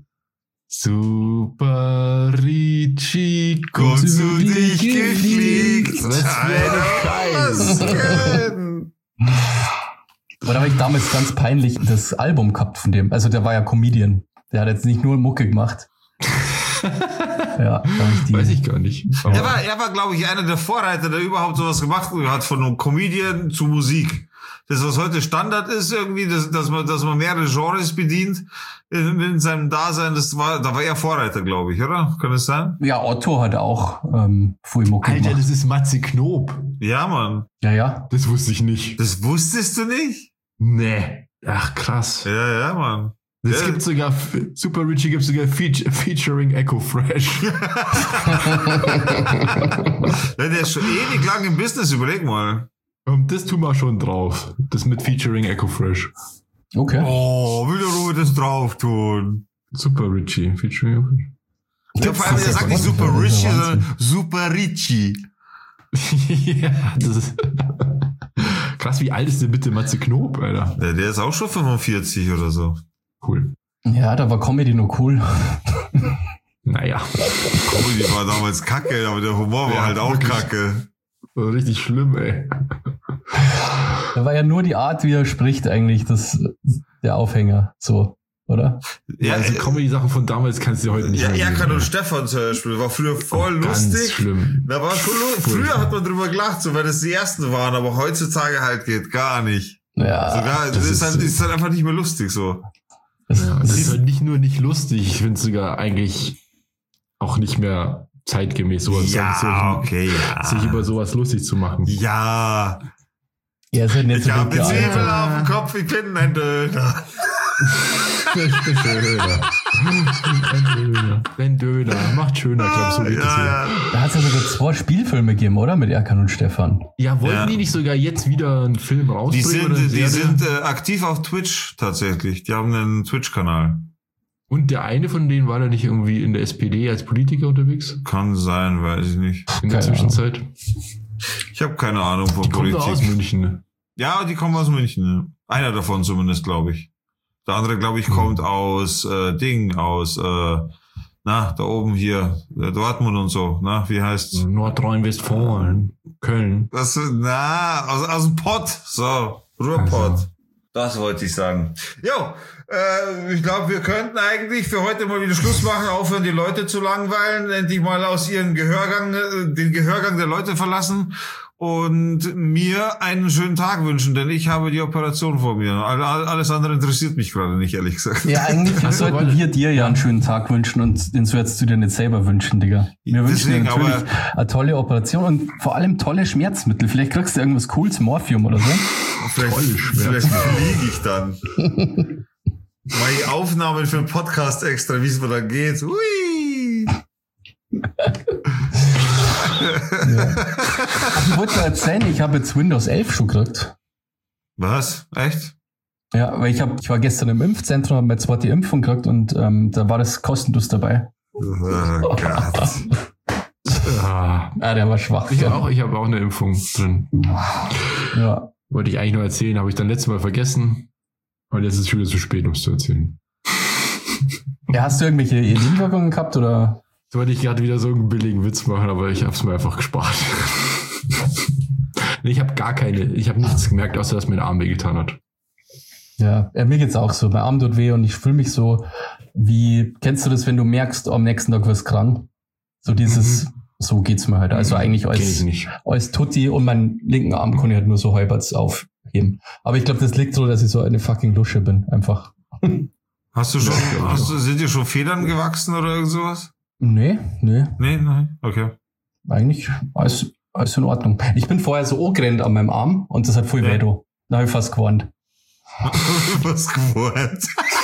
[SPEAKER 1] Super Richie,
[SPEAKER 2] Kommt zu dich gefliegt.
[SPEAKER 1] Was für eine Scheiße.
[SPEAKER 3] Aber da habe ich damals ganz peinlich das Album gehabt von dem. Also der war ja Comedian. Der hat jetzt nicht nur Mucke gemacht. Ja,
[SPEAKER 1] Weiß ich gar nicht. Aber
[SPEAKER 2] Er war, glaube ich, einer der Vorreiter, der überhaupt sowas gemacht hat, von einem Comedian zu Musik. Das, was heute Standard ist, irgendwie, dass man mehrere Genres bedient in seinem Dasein, da war er Vorreiter, glaube ich, oder? Kann das sein?
[SPEAKER 3] Ja, Otto hat auch viel Mucke
[SPEAKER 1] Alter,
[SPEAKER 3] gemacht.
[SPEAKER 1] das ist Matze Knob.
[SPEAKER 2] Ja, Mann.
[SPEAKER 3] Ja.
[SPEAKER 1] Das wusste ich nicht.
[SPEAKER 2] Das wusstest du nicht?
[SPEAKER 1] Nee. Ach, krass.
[SPEAKER 2] Ja, Mann.
[SPEAKER 1] Das
[SPEAKER 2] Ja.
[SPEAKER 1] gibt sogar, Super Richie gibt sogar featuring Echo Fresh.
[SPEAKER 2] Der ist schon ewig lang im Business, überleg mal.
[SPEAKER 1] Und das tun wir schon drauf. Das mit featuring Echo Fresh.
[SPEAKER 3] Okay.
[SPEAKER 2] Oh, will der Ruhe das drauf tun?
[SPEAKER 1] Super Richie, featuring Echo Fresh.
[SPEAKER 2] Ja, vor allem,
[SPEAKER 3] Das
[SPEAKER 2] der
[SPEAKER 3] ist
[SPEAKER 2] sagt
[SPEAKER 3] ja
[SPEAKER 2] nicht Super
[SPEAKER 3] Wahnsinn.
[SPEAKER 2] Richie, sondern Super Richie.
[SPEAKER 1] Ja, das ist krass, wie alt ist denn bitte Matze Knob, Alter?
[SPEAKER 2] Ja, der ist auch schon 45 oder so.
[SPEAKER 1] Cool.
[SPEAKER 3] Ja, da war Comedy noch cool.
[SPEAKER 1] Naja,
[SPEAKER 2] Comedy war damals kacke, aber der Humor war
[SPEAKER 1] Ja,
[SPEAKER 2] halt auch
[SPEAKER 1] wirklich.
[SPEAKER 2] kacke.
[SPEAKER 1] richtig schlimm, ey.
[SPEAKER 3] Da war ja nur die Art, wie er spricht, eigentlich der Aufhänger. So, oder?
[SPEAKER 2] Ja,
[SPEAKER 1] Also Comedy-Sachen von damals kannst du heute nicht
[SPEAKER 2] ja,
[SPEAKER 1] mehr
[SPEAKER 2] Erkan
[SPEAKER 1] sehen.
[SPEAKER 2] und Stefan zum Beispiel, war früher voll
[SPEAKER 1] Ganz
[SPEAKER 2] lustig.
[SPEAKER 1] schlimm.
[SPEAKER 2] Da war schon früher hat man drüber gelacht, so weil das die ersten waren, aber heutzutage halt geht gar nicht.
[SPEAKER 3] Ja.
[SPEAKER 2] Sogar, das ist halt einfach nicht mehr lustig so.
[SPEAKER 1] Ja, das ist halt nicht nur nicht lustig, ich finde es sogar eigentlich auch nicht mehr zeitgemäß, sowas sich über sowas lustig zu machen.
[SPEAKER 2] Ja.
[SPEAKER 3] Er ist halt nicht
[SPEAKER 2] Ich
[SPEAKER 3] so
[SPEAKER 2] habe
[SPEAKER 3] gut
[SPEAKER 2] eine Zwiebel
[SPEAKER 3] gealtert.
[SPEAKER 2] auf dem Kopf, ich bin ein Döner.
[SPEAKER 1] Ein Döner. Macht schöner, glaub so geht das hier.
[SPEAKER 2] Ja.
[SPEAKER 3] Da hat es ja sogar 2 Spielfilme gegeben, oder? Mit Erkan und Stefan.
[SPEAKER 1] Ja, wollten
[SPEAKER 2] Ja.
[SPEAKER 1] die nicht sogar jetzt wieder einen Film rausbringen? oder eine
[SPEAKER 2] Die
[SPEAKER 1] Serie?
[SPEAKER 2] sind aktiv auf Twitch tatsächlich. Die haben einen Twitch-Kanal.
[SPEAKER 1] Und der eine von denen war da nicht irgendwie in der SPD als Politiker unterwegs?
[SPEAKER 2] Kann sein, weiß ich nicht.
[SPEAKER 1] In der
[SPEAKER 3] Keine
[SPEAKER 1] Zwischenzeit?
[SPEAKER 2] Ich habe keine Ahnung von
[SPEAKER 1] Die kommt doch aus
[SPEAKER 2] Politik.
[SPEAKER 1] München. Ne?
[SPEAKER 2] Ja, die kommen aus München. Ne? Einer davon zumindest, glaube ich. Der andere, glaube ich, kommt aus da oben hier, Dortmund und so. Na, wie heißt's?
[SPEAKER 1] Nordrhein-Westfalen, Köln.
[SPEAKER 2] Aus dem Pott. So, Ruhrpott.
[SPEAKER 1] Also.
[SPEAKER 2] Das wollte ich sagen. Jo, ich glaube, wir könnten eigentlich für heute mal wieder Schluss machen, aufhören, die Leute zu langweilen, endlich mal aus ihrem den Gehörgang der Leute verlassen und mir einen schönen Tag wünschen, denn ich habe die Operation vor mir. Alles andere interessiert mich gerade nicht, ehrlich gesagt.
[SPEAKER 3] Ja, eigentlich sollten
[SPEAKER 1] warte.
[SPEAKER 3] wir dir ja einen schönen Tag wünschen und den sollst du dir nicht selber wünschen, Digga. Wir wünschen dir
[SPEAKER 2] Deswegen,
[SPEAKER 3] natürlich
[SPEAKER 2] aber-
[SPEAKER 3] eine tolle Operation und vor allem tolle Schmerzmittel. Vielleicht kriegst du irgendwas Cooles, Morphium oder so.
[SPEAKER 2] Vielleicht fliege ich dann. Mal die Aufnahmen für den Podcast extra, wie es mir dann geht. Ui!
[SPEAKER 3] Ich wollte dir erzählen, ich habe jetzt Windows 11 schon gekriegt.
[SPEAKER 2] Was? Echt?
[SPEAKER 3] Ja, weil ich war gestern im Impfzentrum, habe mir jetzt die Impfung gekriegt und da war das kostenlos dabei.
[SPEAKER 2] Oh Gott.
[SPEAKER 3] Der war schwach.
[SPEAKER 1] Ich habe auch eine Impfung drin.
[SPEAKER 3] Ja.
[SPEAKER 1] Wollte ich eigentlich nur erzählen, habe ich dann letztes Mal vergessen. Und jetzt ist es schon wieder zu spät, um es zu erzählen.
[SPEAKER 3] Ja, hast du irgendwelche Nebenwirkungen gehabt, oder?
[SPEAKER 1] So wollte ich gerade wieder so einen billigen Witz machen, aber ich habe es mir einfach gespart. Ich habe nichts gemerkt, außer dass mir der Arm wehgetan hat.
[SPEAKER 3] Ja, mir geht's auch so. Mein Arm tut weh und ich fühle mich so wie, kennst du das, wenn du merkst, am nächsten Tag wirst du krank? So dieses, so geht's mir halt. Also eigentlich als Tutti und meinen linken Arm kann ich halt nur so halbwegs aufheben. Aber ich glaube, das liegt so, dass ich so eine fucking Lusche bin, einfach.
[SPEAKER 2] Sind dir schon Federn gewachsen oder irgend sowas?
[SPEAKER 3] Nee.
[SPEAKER 2] Okay.
[SPEAKER 3] Eigentlich alles in Ordnung. Ich bin vorher so angerannt an meinem Arm und das hat voll weh, da habe ich fast gewarnt.
[SPEAKER 2] Was gewarnt?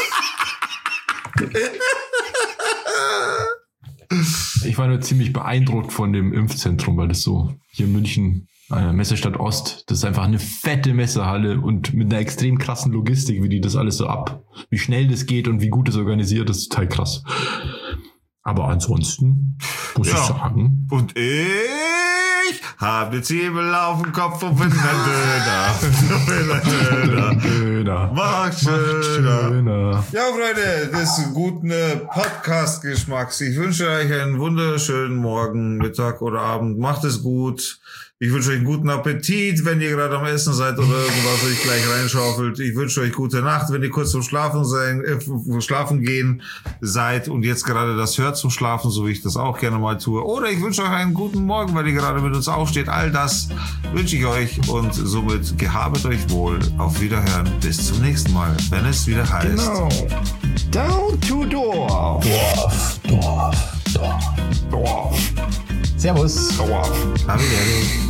[SPEAKER 1] Ich war nur ziemlich beeindruckt von dem Impfzentrum, weil das so hier in München, Messestadt Ost, das ist einfach eine fette Messehalle und mit einer extrem krassen Logistik, wie die das alles so wie schnell das geht und wie gut es organisiert, das ist total krass. Aber ansonsten muss ich sagen.
[SPEAKER 2] Und ich habe eine Zwiebel auf dem Kopf und bin ein Döner. Macht schöner. Ja, Freunde, des guten Podcast-Geschmacks. Ich wünsche euch einen wunderschönen Morgen, Mittag oder Abend. Macht es gut. Ich wünsche euch einen guten Appetit, wenn ihr gerade am Essen seid oder irgendwas euch gleich reinschaufelt. Ich wünsche euch gute Nacht, wenn ihr kurz zum Schlafen gehen seid und jetzt gerade das hört zum Schlafen, so wie ich das auch gerne mal tue. Oder ich wünsche euch einen guten Morgen, weil ihr gerade mit uns aufsteht. All das wünsche ich euch und somit gehabet euch wohl. Auf Wiederhören. Bis zum nächsten Mal, wenn es wieder heißt.
[SPEAKER 1] Genau. Down to Dorf.
[SPEAKER 3] Dorf. Servus.
[SPEAKER 1] Dorf.
[SPEAKER 2] Arrivederci.